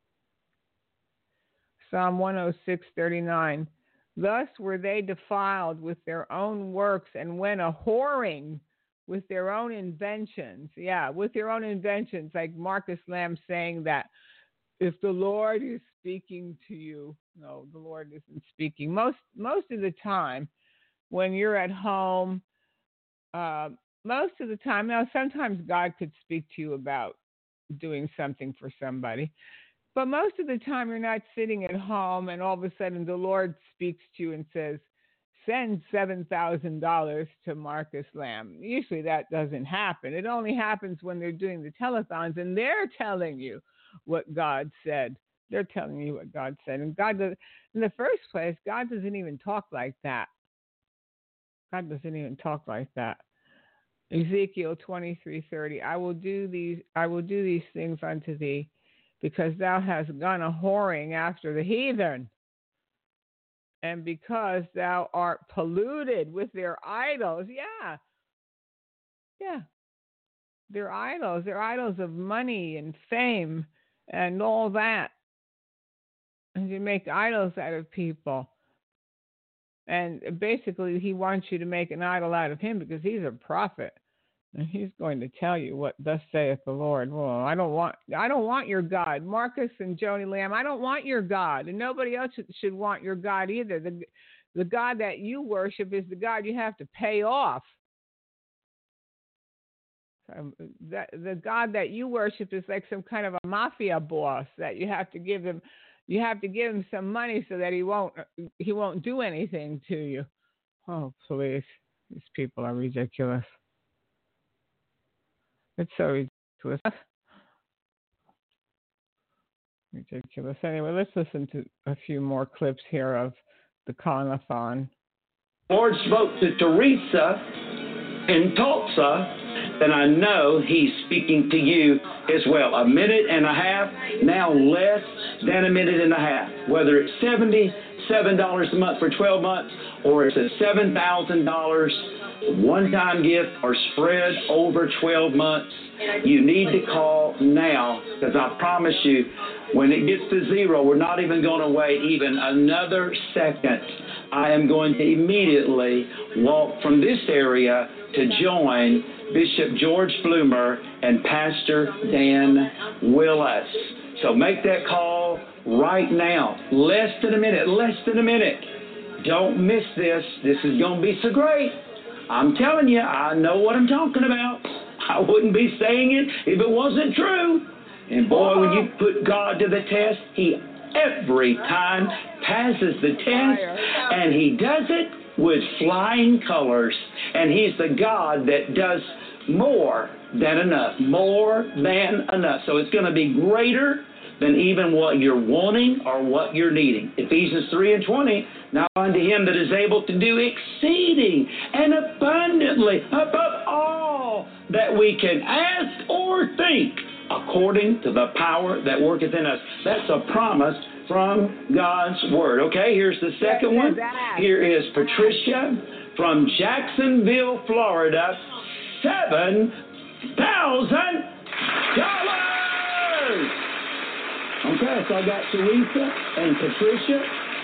Psalm one oh six thirty-nine, thus were they defiled with their own works, and went a whoring with their own inventions. Yeah, with their own inventions, like Marcus Lamb saying that if the Lord is speaking to you, no, the Lord isn't speaking. Most most of the time, when you're at home, uh, most of the time, now sometimes God could speak to you about doing something for somebody, but most of the time you're not sitting at home and all of a sudden the Lord speaks to you and says, send seven thousand dollars to Marcus Lamb. Usually that doesn't happen. It only happens when they're doing the telethons and they're telling you what God said. They're telling you what God said. And God does, in the first place, God doesn't even talk like that. God doesn't even talk like that. Ezekiel twenty-three thirty, I will do these I will do these things unto thee, because thou hast gone a whoring after the heathen, and because thou art polluted with their idols. Yeah. Yeah. Their idols. They're idols of money and fame and all that. And you make idols out of people. And basically, he wants you to make an idol out of him because he's a prophet. And he's going to tell you what thus saith the Lord. Well, I don't want I don't want your God. Marcus and Joni Lamb, I don't want your God. And nobody else should want your God either. The, the God that you worship is the God you have to pay off. Um, that, the God that you worship is like some kind of a mafia boss that you have to give him. You have to give him some money so that he won't he won't do anything to you. Oh, please. These people are ridiculous. It's so ridiculous. Ridiculous. Anyway, let's listen to a few more clips here of the Con-a-thon. Lord spoke to Teresa in Tulsa, then I know he's speaking to you as well. A minute and a half, now less than a minute and a half. Whether it's seventy-seven dollars a month for twelve months, or it's a seven thousand dollars one-time gift, or spread over twelve months, you need to call now, because I promise you, when it gets to zero, we're not even going to wait even another second. I am going to immediately walk from this area to join Bishop George Bloomer and Pastor Dan Willis. So make that call right now. Less than a minute, less than a minute. Don't miss this. This is going to be so great. I'm telling you, I know what I'm talking about. I wouldn't be saying it if it wasn't true. And boy, when you put God to the test, he every time passes the test, and he does it with flying colors. And he's the God that does more than enough, more than enough. So it's going to be greater than even what you're wanting or what you're needing. Ephesians three and twenty, now unto him that is able to do exceeding and abundantly above all that we can ask or think, according to the power that worketh in us. That's a promise from God's Word. Okay, here's the second one. Here is Patricia from Jacksonville, Florida. Seven thousand dollars. Okay, so I got Teresa and Patricia,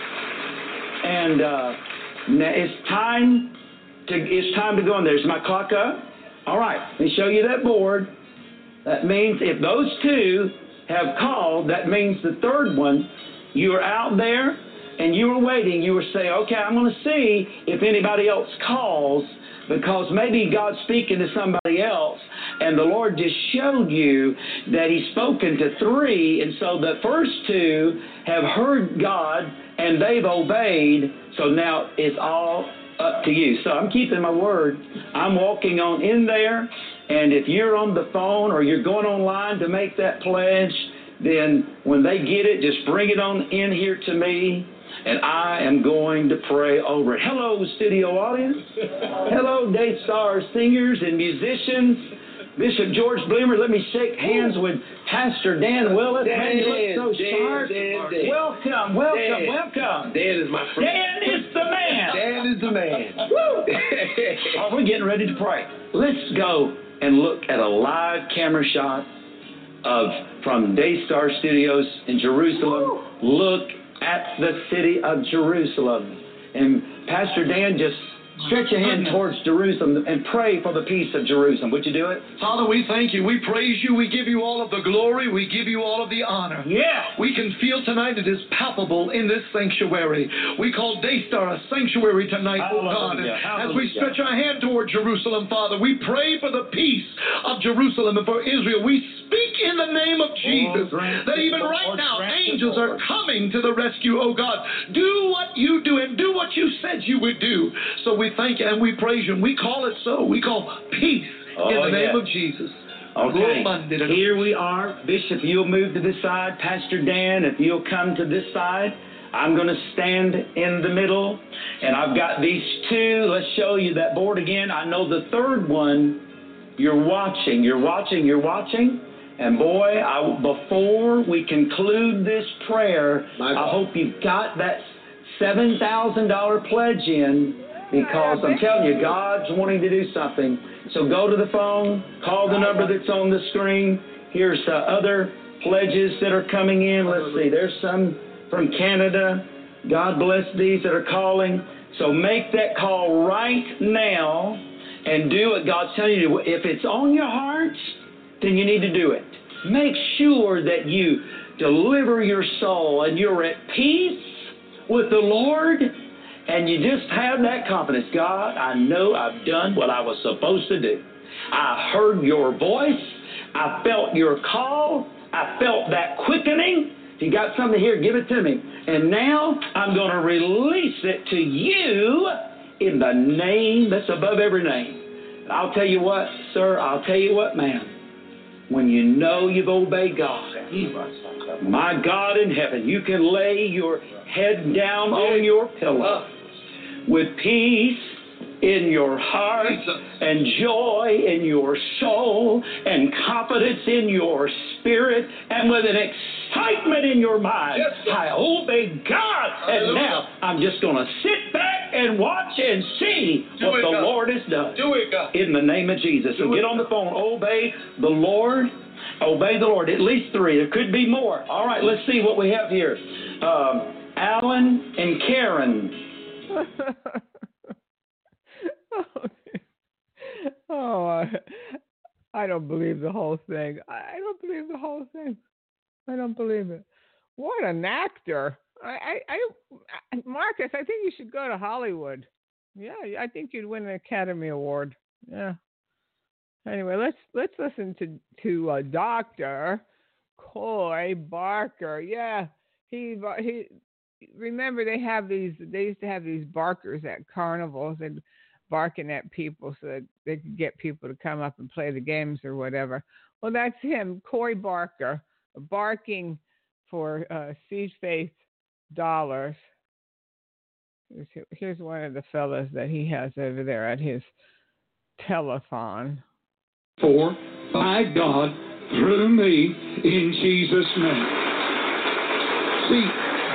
and uh, now it's time to it's time to go in there. Is my clock up? All right, let me show you that board. That means if those two have called, that means the third one, you are out there and you were waiting. You were saying, okay, I'm going to see if anybody else calls, because maybe God's speaking to somebody else, and the Lord just showed you that he's spoken to three, and so the first two have heard God and they've obeyed, so now it's all up to you. So I'm keeping my word. I'm walking on in there, and if you're on the phone or you're going online to make that pledge, then when they get it, just bring it on in here to me, and I am going to pray over it. Hello, studio audience. Hello, Daystar singers and musicians. Bishop George Bloomer, let me shake hands with Pastor Dan Willis. Dan, Man, you look so Dan, sharp. Dan, Dan. Welcome, welcome, Dan. welcome. Dan is my friend. Dan is the man. Dan is the man. Woo! Oh, we're getting ready to pray. Let's go and look at a live camera shot of from Daystar Studios in Jerusalem. Woo! Look at the city of Jerusalem. And Pastor Dan, just stretch your hand towards Jerusalem and pray for the peace of Jerusalem. Would you do it? Father, we thank you. We praise you. We give you all of the glory. We give you all of the honor. Yeah. We can feel tonight it is palpable in this sanctuary. We call Daystar a sanctuary tonight, oh God. And as we stretch our hand toward Jerusalem, Father, we pray for the peace of Jerusalem and for Israel. We speak in the name of Jesus that even right now angels are coming to the rescue, oh God. Do what you do and do what you said you would do. So we thank you and we praise you and we call it so. We call peace oh, in the name yeah. of Jesus. Okay, here we are. Bishop, you'll move to this side. Pastor Dan, if you'll come to this side. I'm going to stand in the middle, and I've got these two. Let's show you that board again. I know the third one, you're watching, you're watching, you're watching. And boy, I, before we conclude this prayer, I hope you've got that seven thousand dollars pledge in, because I'm telling you, God's wanting to do something. So go to the phone, call the number that's on the screen. Here's uh, other pledges that are coming in. Let's see, there's some from Canada. God bless these that are calling. So make that call right now and do what God's telling you to do. If it's on your heart, then you need to do it. Make sure that you deliver your soul and you're at peace with the Lord, and you just have that confidence. God, I know I've done what I was supposed to do. I heard your voice. I felt your call. I felt that quickening. If you got something here, give it to me. And now I'm going to release it to you in the name that's above every name. I'll tell you what, sir, I'll tell you what, ma'am. when you know you've obeyed God. My God in heaven, you can lay your head down on your pillow with peace in your heart and joy in your soul and confidence in your spirit and with an excitement in your mind. I obey God, and now I'm just going to sit back and watch and see what the Lord has done. Do it, God. In the name of Jesus. So get on the phone. Obey the Lord. Obey the Lord. At least three. There could be more. All right, let's see what we have here. Um, Alan and Karen. Oh, I, I don't believe the whole thing. I don't believe the whole thing. I don't believe it. What an actor. I, I, I, Marcus, I think you should go to Hollywood. Yeah, I think you'd win an Academy Award. Yeah. Anyway, let's let's listen to to uh, Doctor Coy Barker. Yeah, he he. Remember, they have these. They used to have these barkers at carnivals and barking at people so that they could get people to come up and play the games or whatever. Well, that's him, Coy Barker, barking for uh, Seed Faith dollars. Here's, here's one of the fellas that he has over there at his telephone. For by God through me in Jesus' name. See,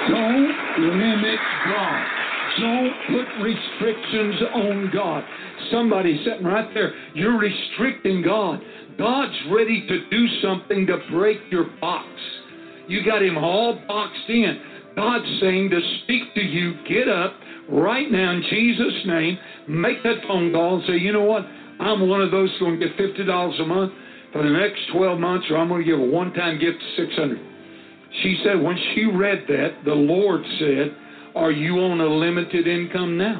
don't limit God. Don't put restrictions on God. Somebody sitting right there, you're restricting God. God's ready to do something to break your box. You got him all boxed in. God's saying to speak to you, get up right now in Jesus' name, make that phone call and say, you know what, I'm one of those who's going to get fifty dollars a month for the next twelve months, or I'm going to give a one-time gift of six hundred dollars. She said when she read that, the Lord said, are you on a limited income now?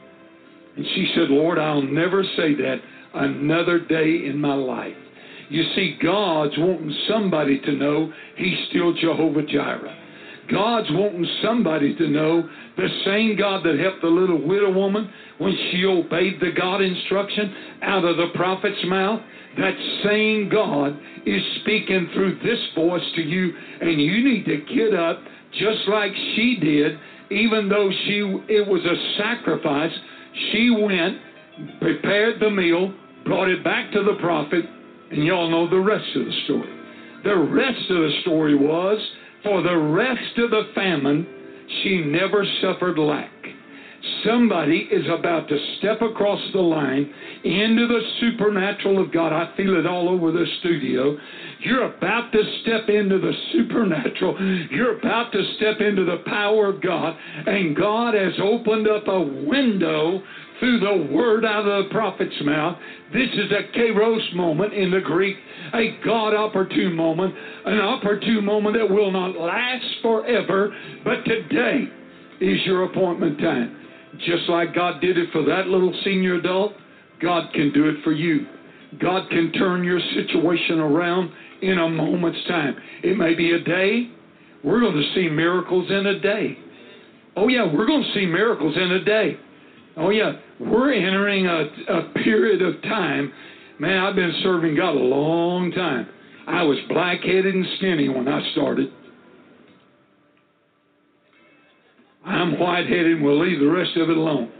And she said, Lord, I'll never say that another day in my life. You see, God's wanting somebody to know he's still Jehovah Jireh. God's wanting somebody to know the same God that helped the little widow woman when she obeyed the God instruction out of the prophet's mouth, that same God is speaking through this voice to you, and you need to get up just like she did. Even though she it was a sacrifice, she went, prepared the meal, brought it back to the prophet, and y'all know the rest of the story. The rest of the story was, for the rest of the famine, she never suffered lack. Somebody is about to step across the line into the supernatural of God. I feel it all over the studio. You're about to step into the supernatural. You're about to step into the power of God. And God has opened up a window through the word out of the prophet's mouth. This is a kairos moment in the Greek, a God opportune moment, an opportune moment that will not last forever, but today is your appointment time. Just like God did it for that little senior adult, God can do it for you. God can turn your situation around in a moment's time. It may be a day. We're going to see miracles in a day. Oh, yeah, we're going to see miracles in a day. Oh, yeah, we're entering a, a period of time. Man, I've been serving God a long time. I was black-headed and skinny when I started. I'm white-headed and we'll leave the rest of it alone.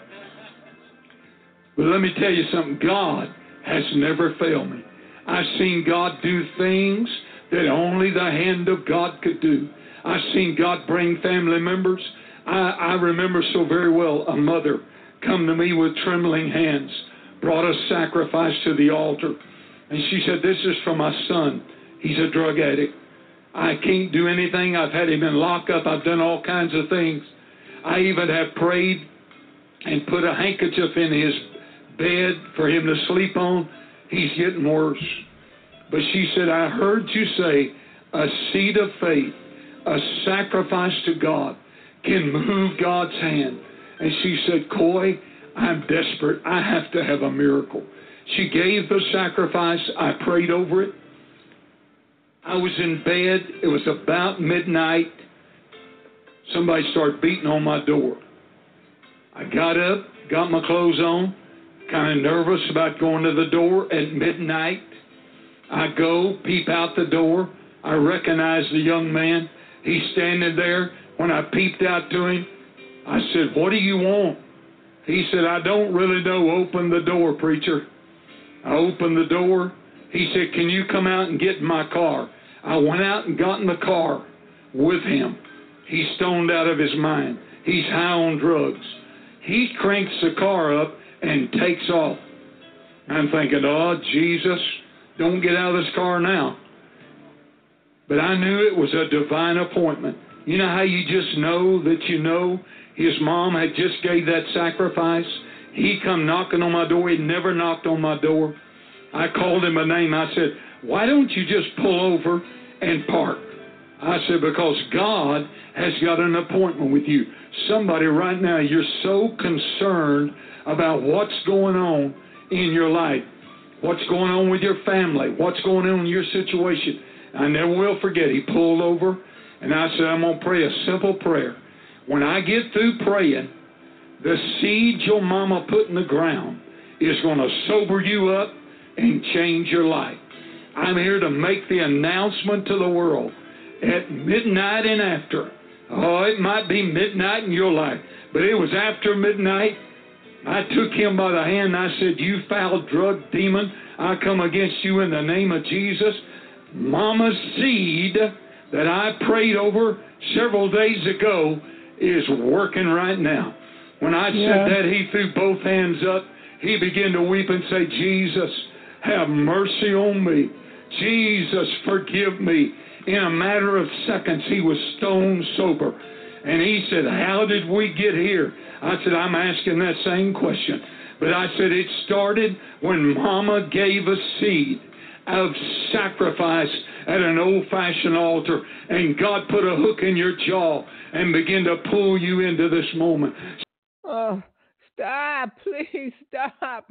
But let me tell you something. God has never failed me. I've seen God do things that only the hand of God could do. I've seen God bring family members. I, I remember so very well a mother come to me with trembling hands, brought a sacrifice to the altar. And she said, this is for my son. He's a drug addict. I can't do anything. I've had him in lockup. I've done all kinds of things. I even have prayed and put a handkerchief in his bed for him to sleep on. He's getting worse. But she said, I heard you say a seed of faith, a sacrifice to God, can move God's hand. And she said, Coy, I'm desperate. I have to have a miracle. She gave the sacrifice. I prayed over it. I was in bed. It was about midnight. Somebody started beating on my door. I got up, got my clothes on, kind of nervous about going to the door at midnight. I go, peep out the door. I recognize the young man. He's standing there. When I peeped out to him, I said, "What do you want?" He said, "I don't really know. Open the door, preacher." I opened the door. He said, "Can you come out and get in my car?" I went out and got in the car with him. He's stoned out of his mind. He's high on drugs. He cranks the car up and takes off. I'm thinking, "Oh, Jesus, don't get out of this car now." But I knew it was a divine appointment. You know how you just know that you know his mom had just gave that sacrifice? He come knocking on my door. He never knocked on my door. I called him a name. I said, "Why don't you just pull over and park?" I said, "Because God has got an appointment with you." Somebody right now, you're so concerned about what's going on in your life, what's going on with your family, what's going on in your situation. I never will forget, he pulled over, and I said, "I'm going to pray a simple prayer. When I get through praying, the seed your mama put in the ground is going to sober you up and change your life. I'm here to make the announcement to the world at midnight and after. Oh, it might be midnight in your life, but it was after midnight. I took him by the hand and I said, "You foul drug demon, I come against you in the name of Jesus. Mama's seed that I prayed over several days ago is working right now." When I yeah. said that, he threw both hands up. He began to weep and say, "Jesus, have mercy on me. Jesus, forgive me." In a matter of seconds, he was stone sober. And he said, "How did we get here?" I said, "I'm asking that same question." But I said, "It started when Mama gave a seed of sacrifice at an old-fashioned altar, and God put a hook in your jaw and began to pull you into this moment." Oh, stop, please stop.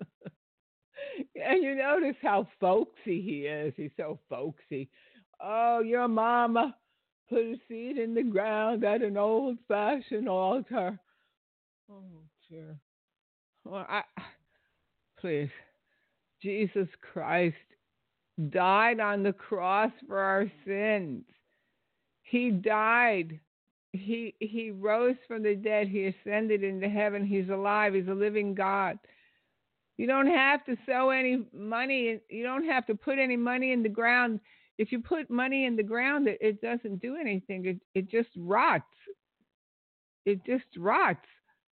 And you notice how folksy he is. He's so folksy. "Oh, your mama put a seed in the ground at an old-fashioned altar." Oh, dear. Well, I, please, Jesus Christ died on the cross for our sins. He died. He he rose from the dead. He ascended into heaven. He's alive. He's a living God. You don't have to sow any money. You don't have to put any money in the ground. If you put money in the ground, it, it doesn't do anything. It it just rots. It just rots.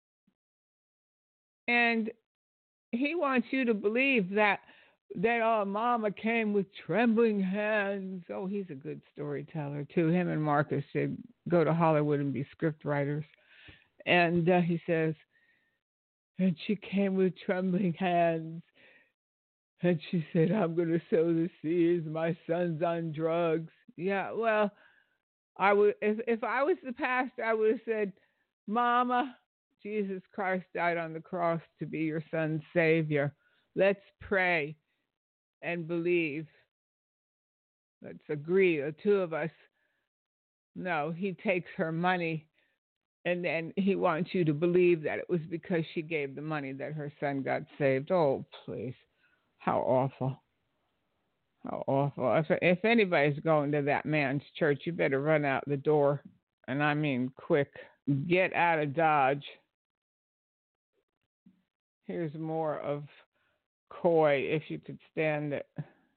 And he wants you to believe that that oh, Mama came with trembling hands. Oh, he's a good storyteller too. Him and Marcus should go to Hollywood and be script writers. And uh, he says, "And she came with trembling hands. And she said, 'I'm going to sow the seeds. My son's on drugs.'" Yeah, well, I would if, if I was the pastor, I would have said, "Mama, Jesus Christ died on the cross to be your son's savior. Let's pray and believe. Let's agree, the two of us." No, he takes her money, and then he wants you to believe that it was because she gave the money that her son got saved. Oh, please. How awful. How awful. If, if anybody's going to that man's church, you better run out the door. And I mean quick. Get out of Dodge. Here's more of Coy, if you could stand it.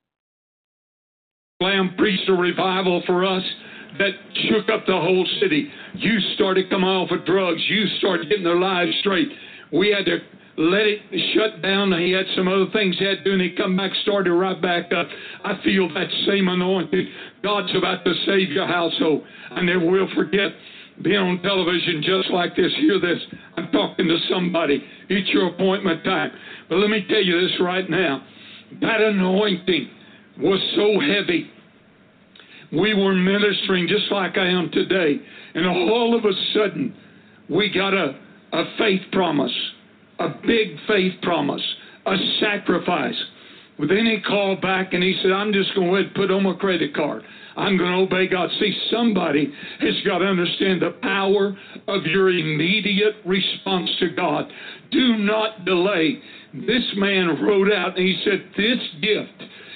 Lamb preached a revival for us that shook up the whole city. You started coming off of drugs. You started getting their lives straight. We had to let it shut down. He had some other things he had to do, and he come back, started right back up. I feel that same anointing. God's about to save your household. I never will forget being on television just like this. Hear this. I'm talking to somebody. It's your appointment time. But let me tell you this right now. That anointing was so heavy. We were ministering just like I am today. And all of a sudden, we got a, a faith promise. A big faith promise, a sacrifice. But then he called back and he said, "I'm just going to go ahead and put on my credit card. I'm going to obey God." See, somebody has got to understand the power of your immediate response to God. Do not delay. This man wrote out and he said, "This gift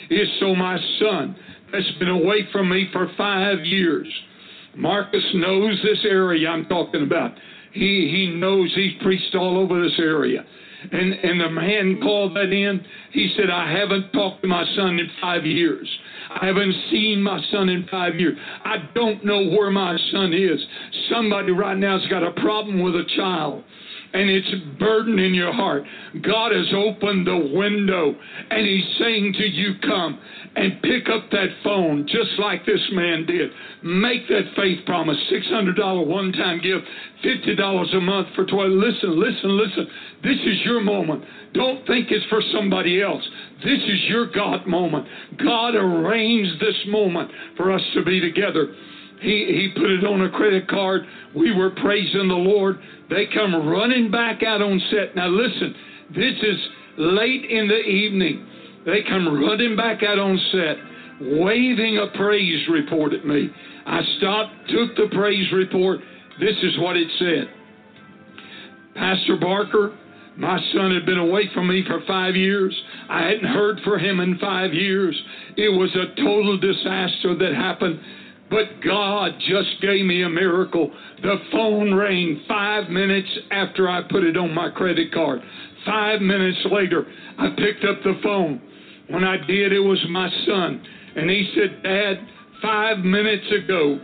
is so my son that's been away from me for five years. Marcus knows this area I'm talking about. He he knows he's preached all over this area. And and the man called that in. He said, I haven't talked to my son in five years. I haven't seen my son in five years. I don't know where my son is. Somebody right now has got a problem with a child, and it's a burden in your heart. God has opened the window, and he's saying to you, come and pick up that phone just like this man did. Make that faith promise, six hundred dollars one-time gift, fifty dollars a month for twelve. Listen, listen, listen. This is your moment. Don't think it's for somebody else. This is your God moment. God arranged this moment for us to be together. He, he put it on a credit card. We were praising the Lord. They come running back out on set. Now listen, this is late in the evening. They come running back out on set, waving a praise report at me. I stopped, took the praise report. This is what it said. Pastor Barker, my son had been away from me for five years. I hadn't heard from him in five years. It was a total disaster that happened. But God just gave me a miracle. The phone rang five minutes after I put it on my credit card. Five minutes later, I picked up the phone. When I did, it was my son. And he said, Dad, five minutes ago,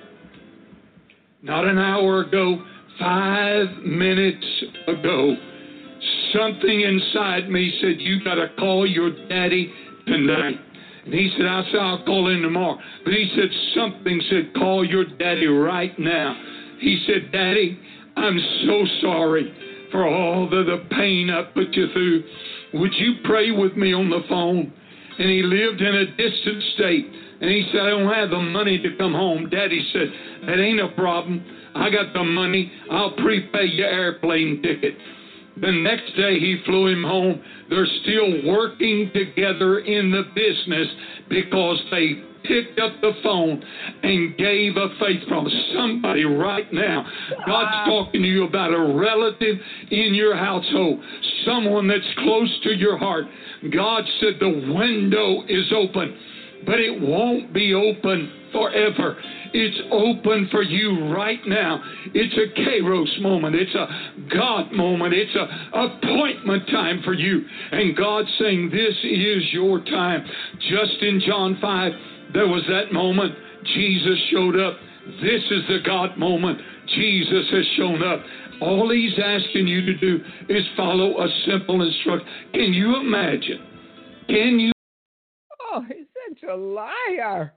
not an hour ago, five minutes ago, something inside me said, you got to call your daddy tonight. And he said, I said, I'll call in tomorrow. But he said, something said, call your daddy right now. He said, Daddy, I'm so sorry for all the, the pain I put you through. Would you pray with me on the phone? And he lived in a distant state. And he said, I don't have the money to come home. Daddy said, that ain't a problem. I got the money. I'll prepay your airplane ticket. The next day he flew him home. They're still working together in the business because they picked up the phone and gave a faith promise. Somebody right now, God's talking to you about a relative in your household, someone that's close to your heart. God said the window is open, but it won't be open forever. It's open for you right now. It's a Kairos moment. It's a God moment. It's a appointment time for you. And God's saying, this is your time. Just in John five, there was that moment. Jesus showed up. This is the God moment. Jesus has shown up. All he's asking you to do is follow a simple instruction. Can you imagine? Can you? Oh, he's such a liar.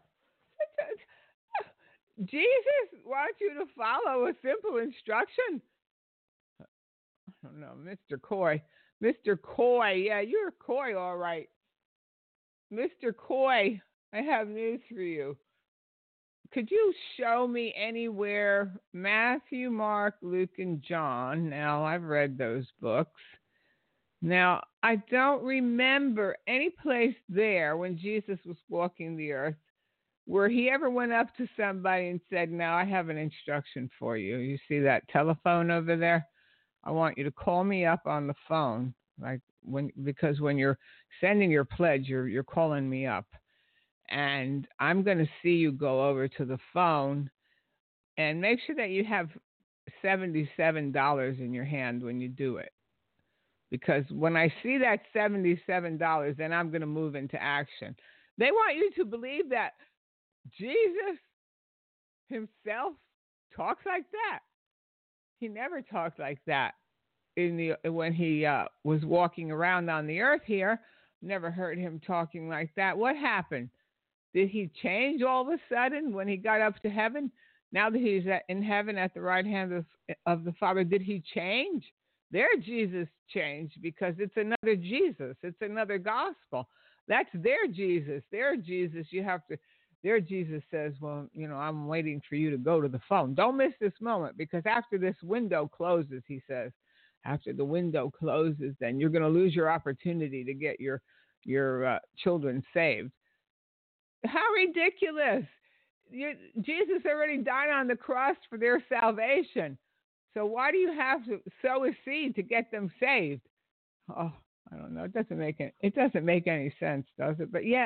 Jesus wants you to follow a simple instruction. I don't know, Mister Coy. Mister Coy, yeah, you're Coy, all right. Mister Coy, I have news for you. Could you show me anywhere Matthew, Mark, Luke, and John? Now, I've read those books. Now, I don't remember any place there when Jesus was walking the earth where he ever went up to somebody and said, now I have an instruction for you. You see that telephone over there? I want you to call me up on the phone, like when because when you're sending your pledge, you're you're calling me up. And I'm going to see you go over to the phone and make sure that you have seventy-seven dollars in your hand when you do it. Because when I see that seventy-seven dollars, then I'm going to move into action. They want you to believe that Jesus himself talks like that. He never talked like that in the when he uh, was walking around on the earth here. Never heard him talking like that. What happened? Did he change all of a sudden when he got up to heaven? Now that he's in heaven at the right hand of, of the Father, did he change? Their Jesus changed because it's another Jesus. It's another gospel. That's their Jesus. Their Jesus, you have to... There, Jesus says, well, you know, I'm waiting for you to go to the phone. Don't miss this moment, because after this window closes, he says, after the window closes, then you're going to lose your opportunity to get your your uh, children saved. How ridiculous. You, Jesus already died on the cross for their salvation. So why do you have to sow a seed to get them saved? Oh, I don't know. It doesn't make it, it doesn't make any sense, does it? But yet,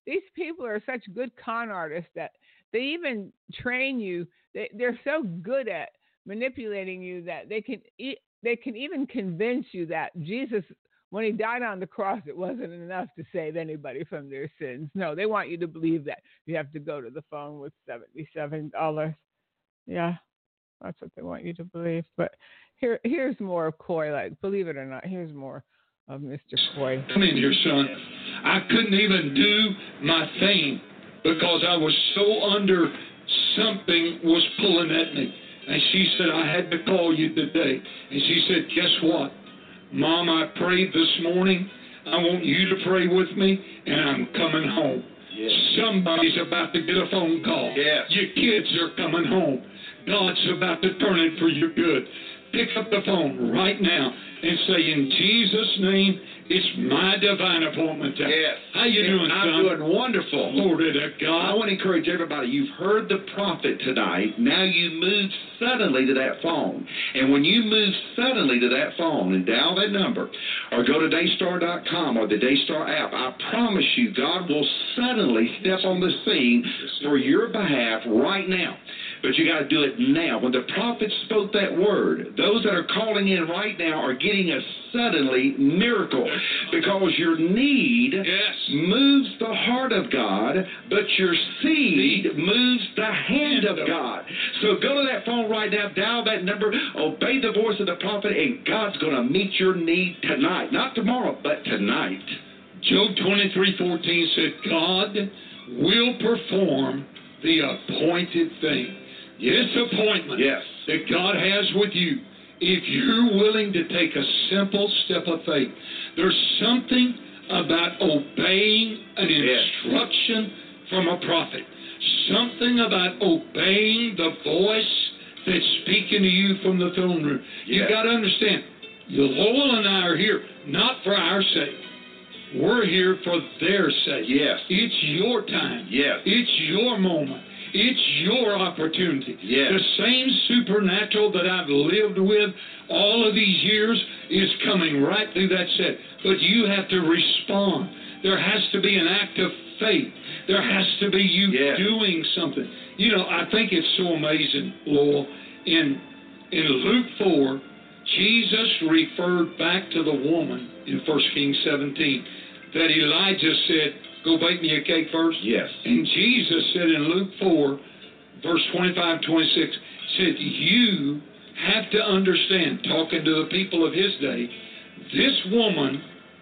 these people are such good con artists that they even train you. They, they're so good at manipulating you that they can e- they can even convince you that Jesus, when he died on the cross, it wasn't enough to save anybody from their sins. No, they want you to believe that you have to go to the phone with seventy-seven dollars. Yeah, that's what they want you to believe. But here, here's more of Coy. Like, believe it or not, here's more of Mister Coy. Come in here, son. I couldn't even do my thing because I was so under something was pulling at me. And she said, I had to call you today. And she said, guess what? Mom, I prayed this morning. I want you to pray with me, and I'm coming home. Yes. Somebody's about to get a phone call. Yes. Your kids are coming home. God's about to turn it for your good. Pick up the phone right now and say, in Jesus' name, it's my divine appointment time. Yes. How you doing, I'm son? doing wonderful. Glory to God. I want to encourage everybody. You've heard the prophet tonight. Now you move suddenly to that phone. And when you move suddenly to that phone and dial that number or go to daystar dot com or the Daystar app, I promise you God will suddenly step on the scene for your behalf right now. But you got to do it now. When the prophet spoke that word, those that are calling in right now are getting a suddenly miracle because your need yes. moves the heart of God, but your seed moves the hand of God. So go to that phone right now, dial that number, obey the voice of the prophet, and God's going to meet your need tonight. Not tomorrow, but tonight. Job twenty-three fourteen said, God will perform the appointed thing. This appointment yes. that God has with you, if you're willing to take a simple step of faith, there's something about obeying an instruction yes. from a prophet, something about obeying the voice that's speaking to you from the throne room. Yes. You've got to understand, Lowell and I are here not for our sake. We're here for their sake. Yes. It's your time. Yes. It's your moment. It's your opportunity. Yes. The same supernatural that I've lived with all of these years is coming right through that set. But you have to respond. There has to be an act of faith. There has to be you yes. doing something. You know, I think it's so amazing, Lowell. In, in Luke four, Jesus referred back to the woman in First Kings seventeen that Elijah said, go bake me a cake first. Yes. And Jesus said in Luke four, verse twenty-five, twenty-six, said, you have to understand, talking to the people of his day, this woman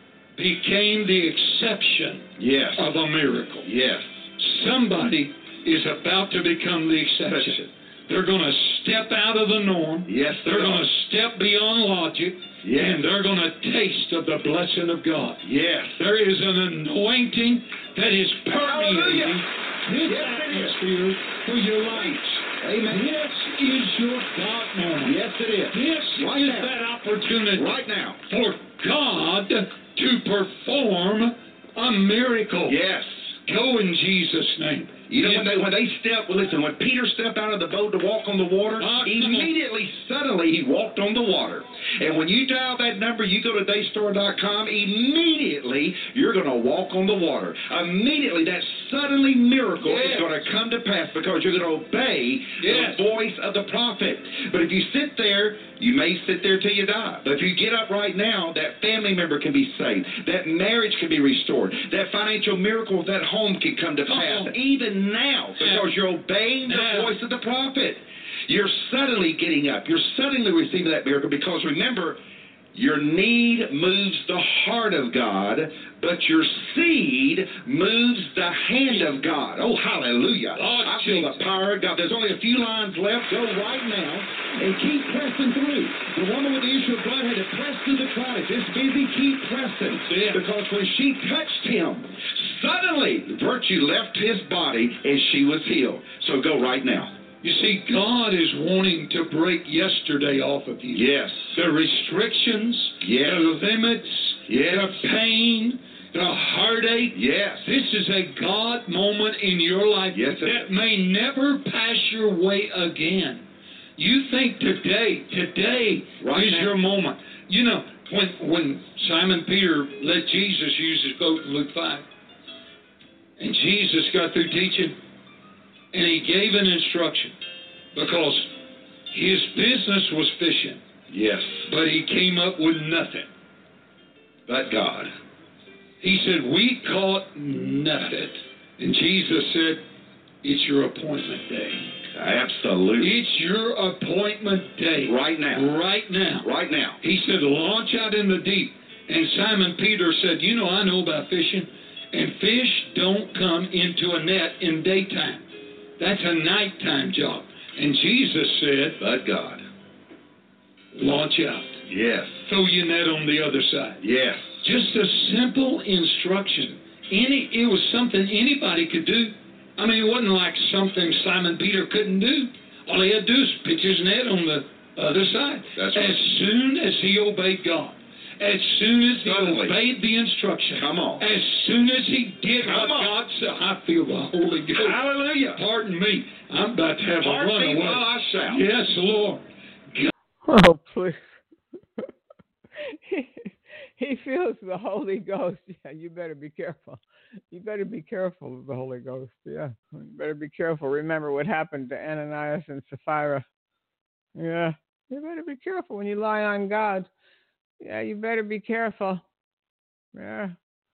became the exception yes. of a miracle. Yes. Somebody is about to become the exception. They're going to step out of the norm. Yes, they're going to step beyond logic. Yes. And they're going to taste of the blessing of God. Yes. There is an anointing that is permeating this yes, atmosphere for your life. Amen. This is your God moment. Yes, it is. This right is now. that opportunity right now for God to perform a miracle. Yes. Go in Jesus' name. You know, when they, when they step, well, listen, when Peter stepped out of the boat to walk on the water, oh, immediately, suddenly, he walked on the water. And when you dial that number, you go to daystar dot com, immediately, you're going to walk on the water. Immediately, that suddenly miracle yes. is going to come to pass because you're going to obey yes. the voice of the prophet. But if you sit there, you may sit there till you die. But if you get up right now, that family member can be saved. That marriage can be restored. That financial miracle of that home can come to pass. Oh. Even now, because you're obeying the yeah. voice of the prophet. You're suddenly getting up. You're suddenly receiving that miracle because remember, your need moves the heart of God, but your seed moves the hand of God. Oh, hallelujah. Oh, I feel the power of God. There's only a few lines left. Go right now and keep pressing through. The woman with the issue of blood had to press through the crowd. It's busy, keep pressing. Yeah. Because when she touched him, suddenly virtue left his body and she was healed. So go right now. You see, God is wanting to break yesterday off of you. Yes. The restrictions, yes. the limits, yes. the pain, the heartache. Yes. This is a God moment in your life yes, that may never pass your way again. You think today, today right is now. your moment. You know, when when Simon Peter let Jesus use his boat in Luke five, And Jesus got through teaching, and he gave an instruction because his business was fishing. Yes. But he came up with nothing. But God. He said, we caught nothing. And Jesus said, it's your appointment day. Absolutely. It's your appointment day. Right now. Right now. Right now. He said, launch out in the deep. And Simon Peter said, you know, I know about fishing. And fish don't come into a net in daytime. That's a nighttime job. And Jesus said, but God. Launch out. Yes. Throw your net on the other side. Yes. Just a simple instruction. Any, it was something anybody could do. I mean, it wasn't like something Simon Peter couldn't do. All he had to do is pitch his net on the other side. That's right. As soon as he obeyed God, as soon as he Suddenly. obeyed the instruction, come on. As soon as he did come what on. God said, I feel the Holy Ghost. Hallelujah. Pardon me. I'm about to have Pardon a runaway. me while I shout. Yes, Lord. Oh, please. he, he feels the Holy Ghost. Yeah, you better be careful. You better be careful of the Holy Ghost. Yeah, you better be careful. Remember what happened to Ananias and Sapphira. Yeah, you better be careful when you lie on God. Yeah, you better be careful. Yeah.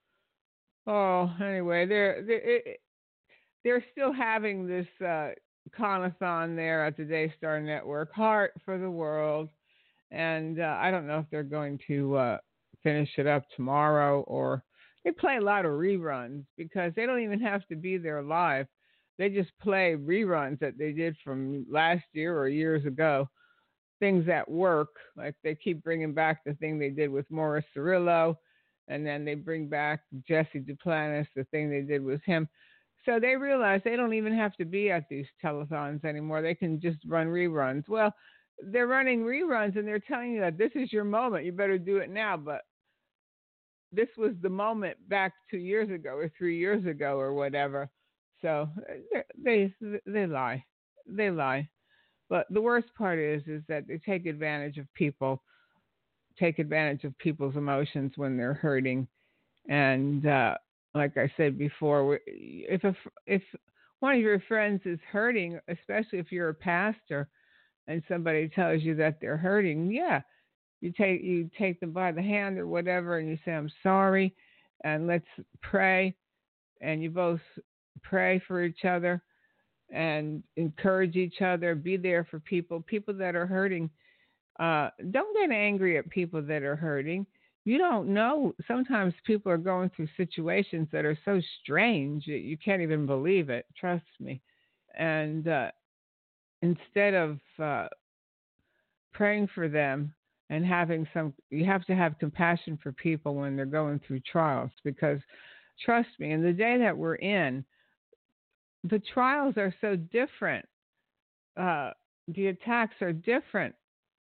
Oh, anyway, they're they're, they're still having this uh, con-a-thon there at the Daystar Network, Heart for the World, and uh, I don't know if they're going to uh, finish it up tomorrow, or they play a lot of reruns because they don't even have to be there live. They just play reruns that they did from last year or years ago. Things that work, like they keep bringing back the thing they did with Morris Cirillo, and then they bring back Jesse Duplantis, the thing they did with him. So they realize they don't even have to be at these telethons anymore. They can just run reruns. Well, they're running reruns, and they're telling you that this is your moment. You better do it now. But this was the moment back two years ago or three years ago or whatever. So they they, they lie. They lie. But the worst part is, is that they take advantage of people, take advantage of people's emotions when they're hurting. And uh, like I said before, if a, if one of your friends is hurting, especially if you're a pastor, and somebody tells you that they're hurting, yeah, you take you take them by the hand or whatever, and you say, "I'm sorry," and let's pray, and you both pray for each other. And encourage each other, be there for people, people that are hurting. Uh, don't get angry at people that are hurting. You don't know. Sometimes people are going through situations that are so strange that you can't even believe it. Trust me. And uh, instead of uh, praying for them and having some, you have to have compassion for people when they're going through trials, because trust me, in the day that we're in, the trials are so different. Uh, the attacks are different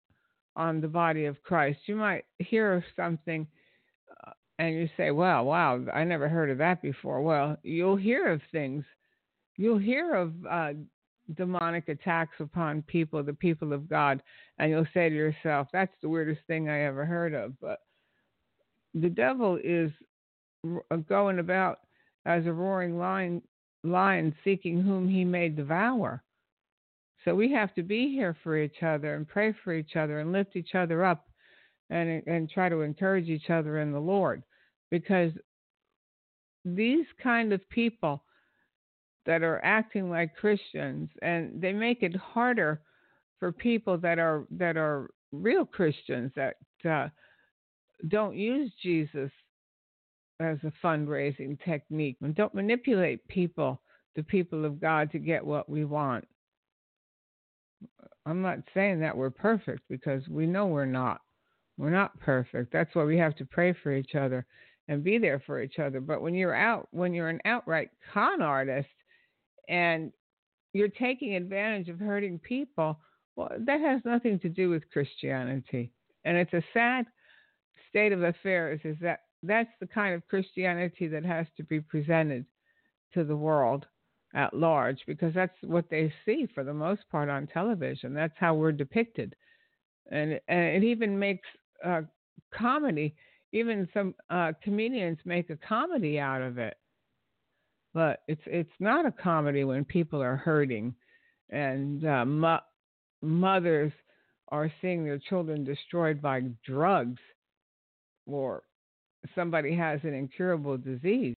on the body of Christ. You might hear of something uh, and you say, well, wow, I never heard of that before. Well, you'll hear of things. You'll hear of uh, demonic attacks upon people, the people of God, and you'll say to yourself, that's the weirdest thing I ever heard of. But the devil is going about as a roaring lion, lion seeking whom he may devour. So we have to be here for each other and pray for each other and lift each other up and and try to encourage each other in the Lord, because these kind of people that are acting like Christians, and they make it harder for people that are that are real Christians that uh, don't use Jesus as a fundraising technique, and don't manipulate people, the people of God, to get what we want. I'm not saying that we're perfect, because we know we're not. We're not perfect. That's why we have to pray for each other and be there for each other. But when you're out, when you're an outright con artist and you're taking advantage of hurting people, well, that has nothing to do with Christianity. And it's a sad state of affairs, is that that's the kind of Christianity that has to be presented to the world at large, because that's what they see for the most part on television. That's how we're depicted. And, and it even makes uh, comedy, even some uh, comedians make a comedy out of it. but it's it's not a comedy when people are hurting, and uh, mo- mothers are seeing their children destroyed by drugs, or somebody has an incurable disease.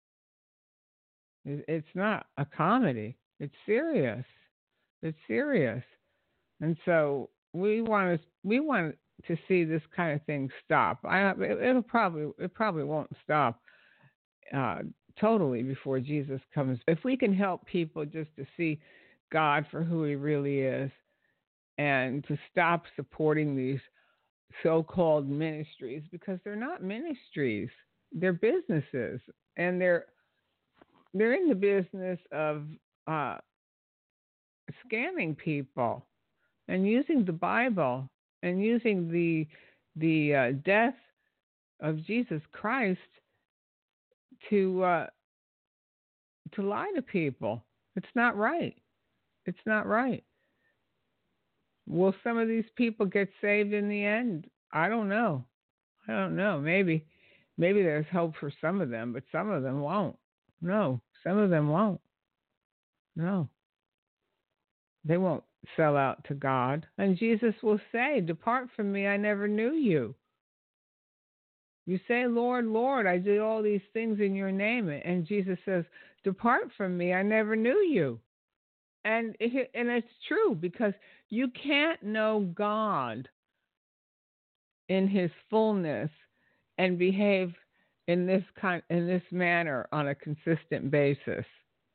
It's not a comedy. It's serious. It's serious. And so we want to we want to see this kind of thing stop. I, it, it'll probably it probably won't stop uh, totally before Jesus comes. If we can help people just to see God for who He really is, and to stop supporting these so-called ministries, because they're not ministries, they're businesses, and they're they're in the business of uh, scamming people and using the Bible and using the the uh, death of Jesus Christ to uh, to lie to people. It's not right. It's not right. Will some of these people get saved in the end? I don't know. I don't know. Maybe maybe there's hope for some of them, but some of them won't. No, some of them won't. No. They won't sell out to God. And Jesus will say, "Depart from me, I never knew you." You say, "Lord, Lord, I did all these things in your name." And Jesus says, "Depart from me, I never knew you." And it, and it's true, because you can't know God in His fullness and behave in this kind in this manner on a consistent basis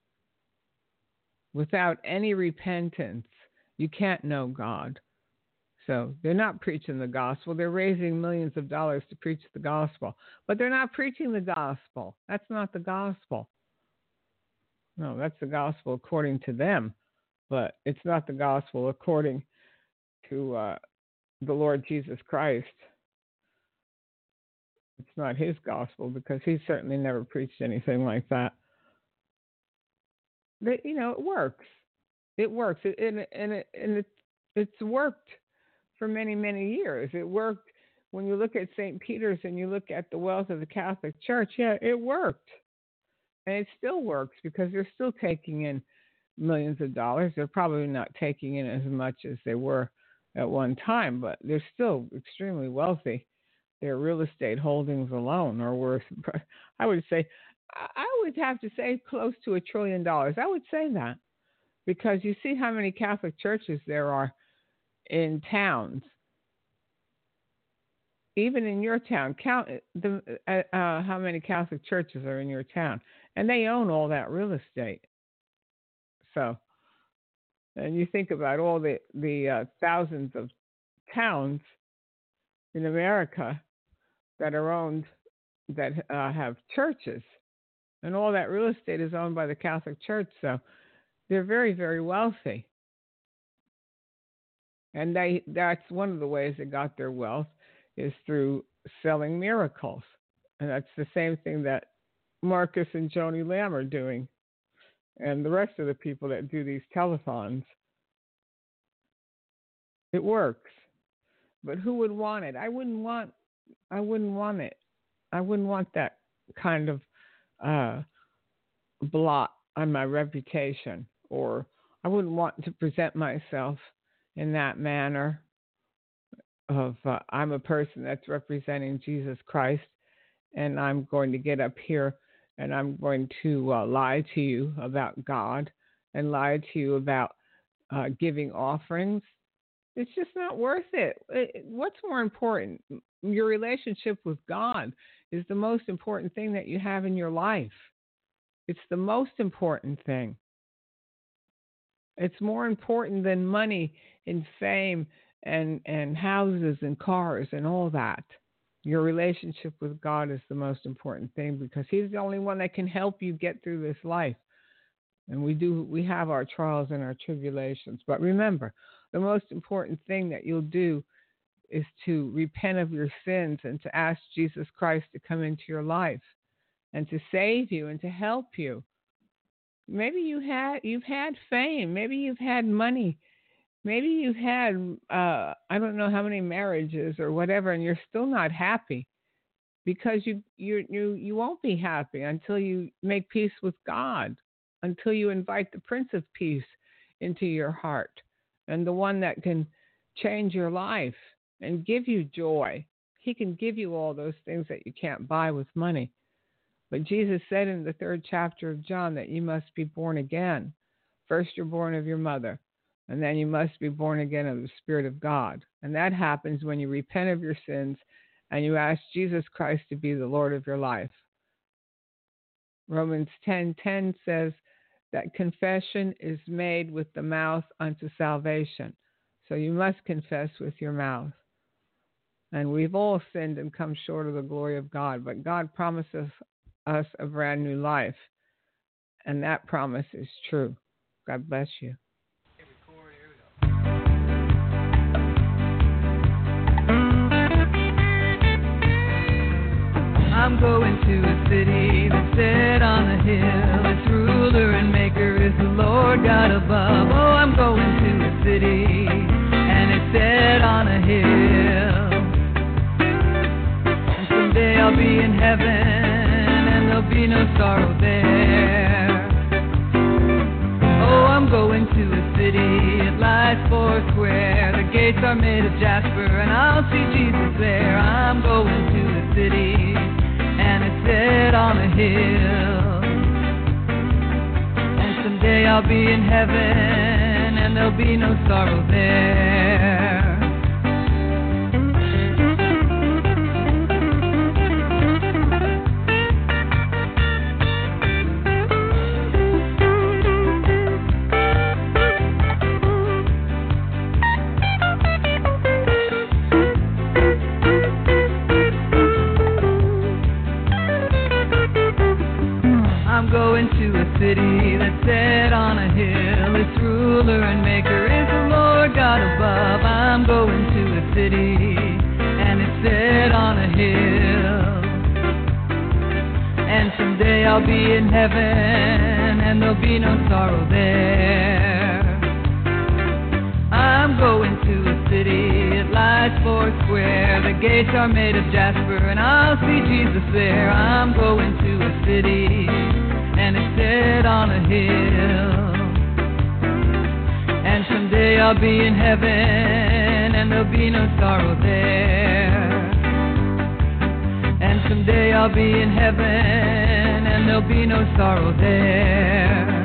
without any repentance. You can't know God. So they're not preaching the gospel. They're raising millions of dollars to preach the gospel, but they're not preaching the gospel. That's not the gospel. No, that's the gospel according to them, but it's not the gospel according to uh, the Lord Jesus Christ. It's not His gospel, because He certainly never preached anything like that. But, you know, it works. It works, it, and, and, it, and it, it's worked for many, many years. It worked when you look at Saint Peter's and you look at the wealth of the Catholic Church. Yeah, it worked. And it still works, because they're still taking in millions of dollars. They're probably not taking in as much as they were at one time, but they're still extremely wealthy. Their real estate holdings alone are worth, I would say, I would have to say close to a trillion dollars. I would say that, because you see how many Catholic churches there are in towns. Even in your town, count the uh, uh, how many Catholic churches are in your town, and they own all that real estate. So, and you think about all the the uh, thousands of towns in America that are owned, that uh, have churches, and all that real estate is owned by the Catholic Church. So they're very, very wealthy. And they that's one of the ways they got their wealth, is through selling miracles. And that's the same thing that Marcus and Joni Lamb are doing, and the rest of the people that do these telethons. It works. But who would want it? I wouldn't want I wouldn't want it. I wouldn't want that kind of uh, blot on my reputation, or I wouldn't want to present myself in that manner of uh, I'm a person that's representing Jesus Christ, and I'm going to get up here and I'm going to uh, lie to you about God and lie to you about uh, giving offerings. It's just not worth it. it. What's more important? Your relationship with God is the most important thing that you have in your life. It's the most important thing. It's more important than money and fame and, and houses and cars and all that. Your relationship with God is the most important thing, because He's the only one that can help you get through this life. And we do, we have our trials and our tribulations. But remember, the most important thing that you'll do is to repent of your sins and to ask Jesus Christ to come into your life and to save you and to help you. Maybe you had, you've had fame. Maybe you've had money. Maybe you've had, uh, I don't know how many marriages or whatever, and you're still not happy because you you you you won't be happy until you make peace with God, until you invite the Prince of Peace into your heart, and the one that can change your life and give you joy. He can give you all those things that you can't buy with money. But Jesus said in the third chapter of John that you must be born again. First you're born of your mother, and then you must be born again of the Spirit of God. And that happens when you repent of your sins and you ask Jesus Christ to be the Lord of your life. Romans ten ten says that confession is made with the mouth unto salvation. So you must confess with your mouth. And we've all sinned and come short of the glory of God, but God promises us a brand new life. And that promise is true. God bless you. I'm going to a city that's set on a hill. Its ruler and maker is the Lord God above. Oh, I'm going to a city and it's set on a hill. And someday I'll be in heaven and there'll be no sorrow there. Oh, I'm going to a city, it lies four square. The gates are made of jasper and I'll see Jesus there. I'm going to a city and it's set on a hill. And someday I'll be in heaven and there'll be no sorrow there. City that's set on a hill, its ruler and maker is the Lord God above. I'm going to a city and it's set on a hill. And someday I'll be in heaven and there'll be no sorrow there. I'm going to a city, it lies four square. The gates are made of jasper and I'll see Jesus there. I'm going to a city and it's set on a hill. And someday I'll be in heaven and there'll be no sorrow there. And someday I'll be in heaven and there'll be no sorrow there.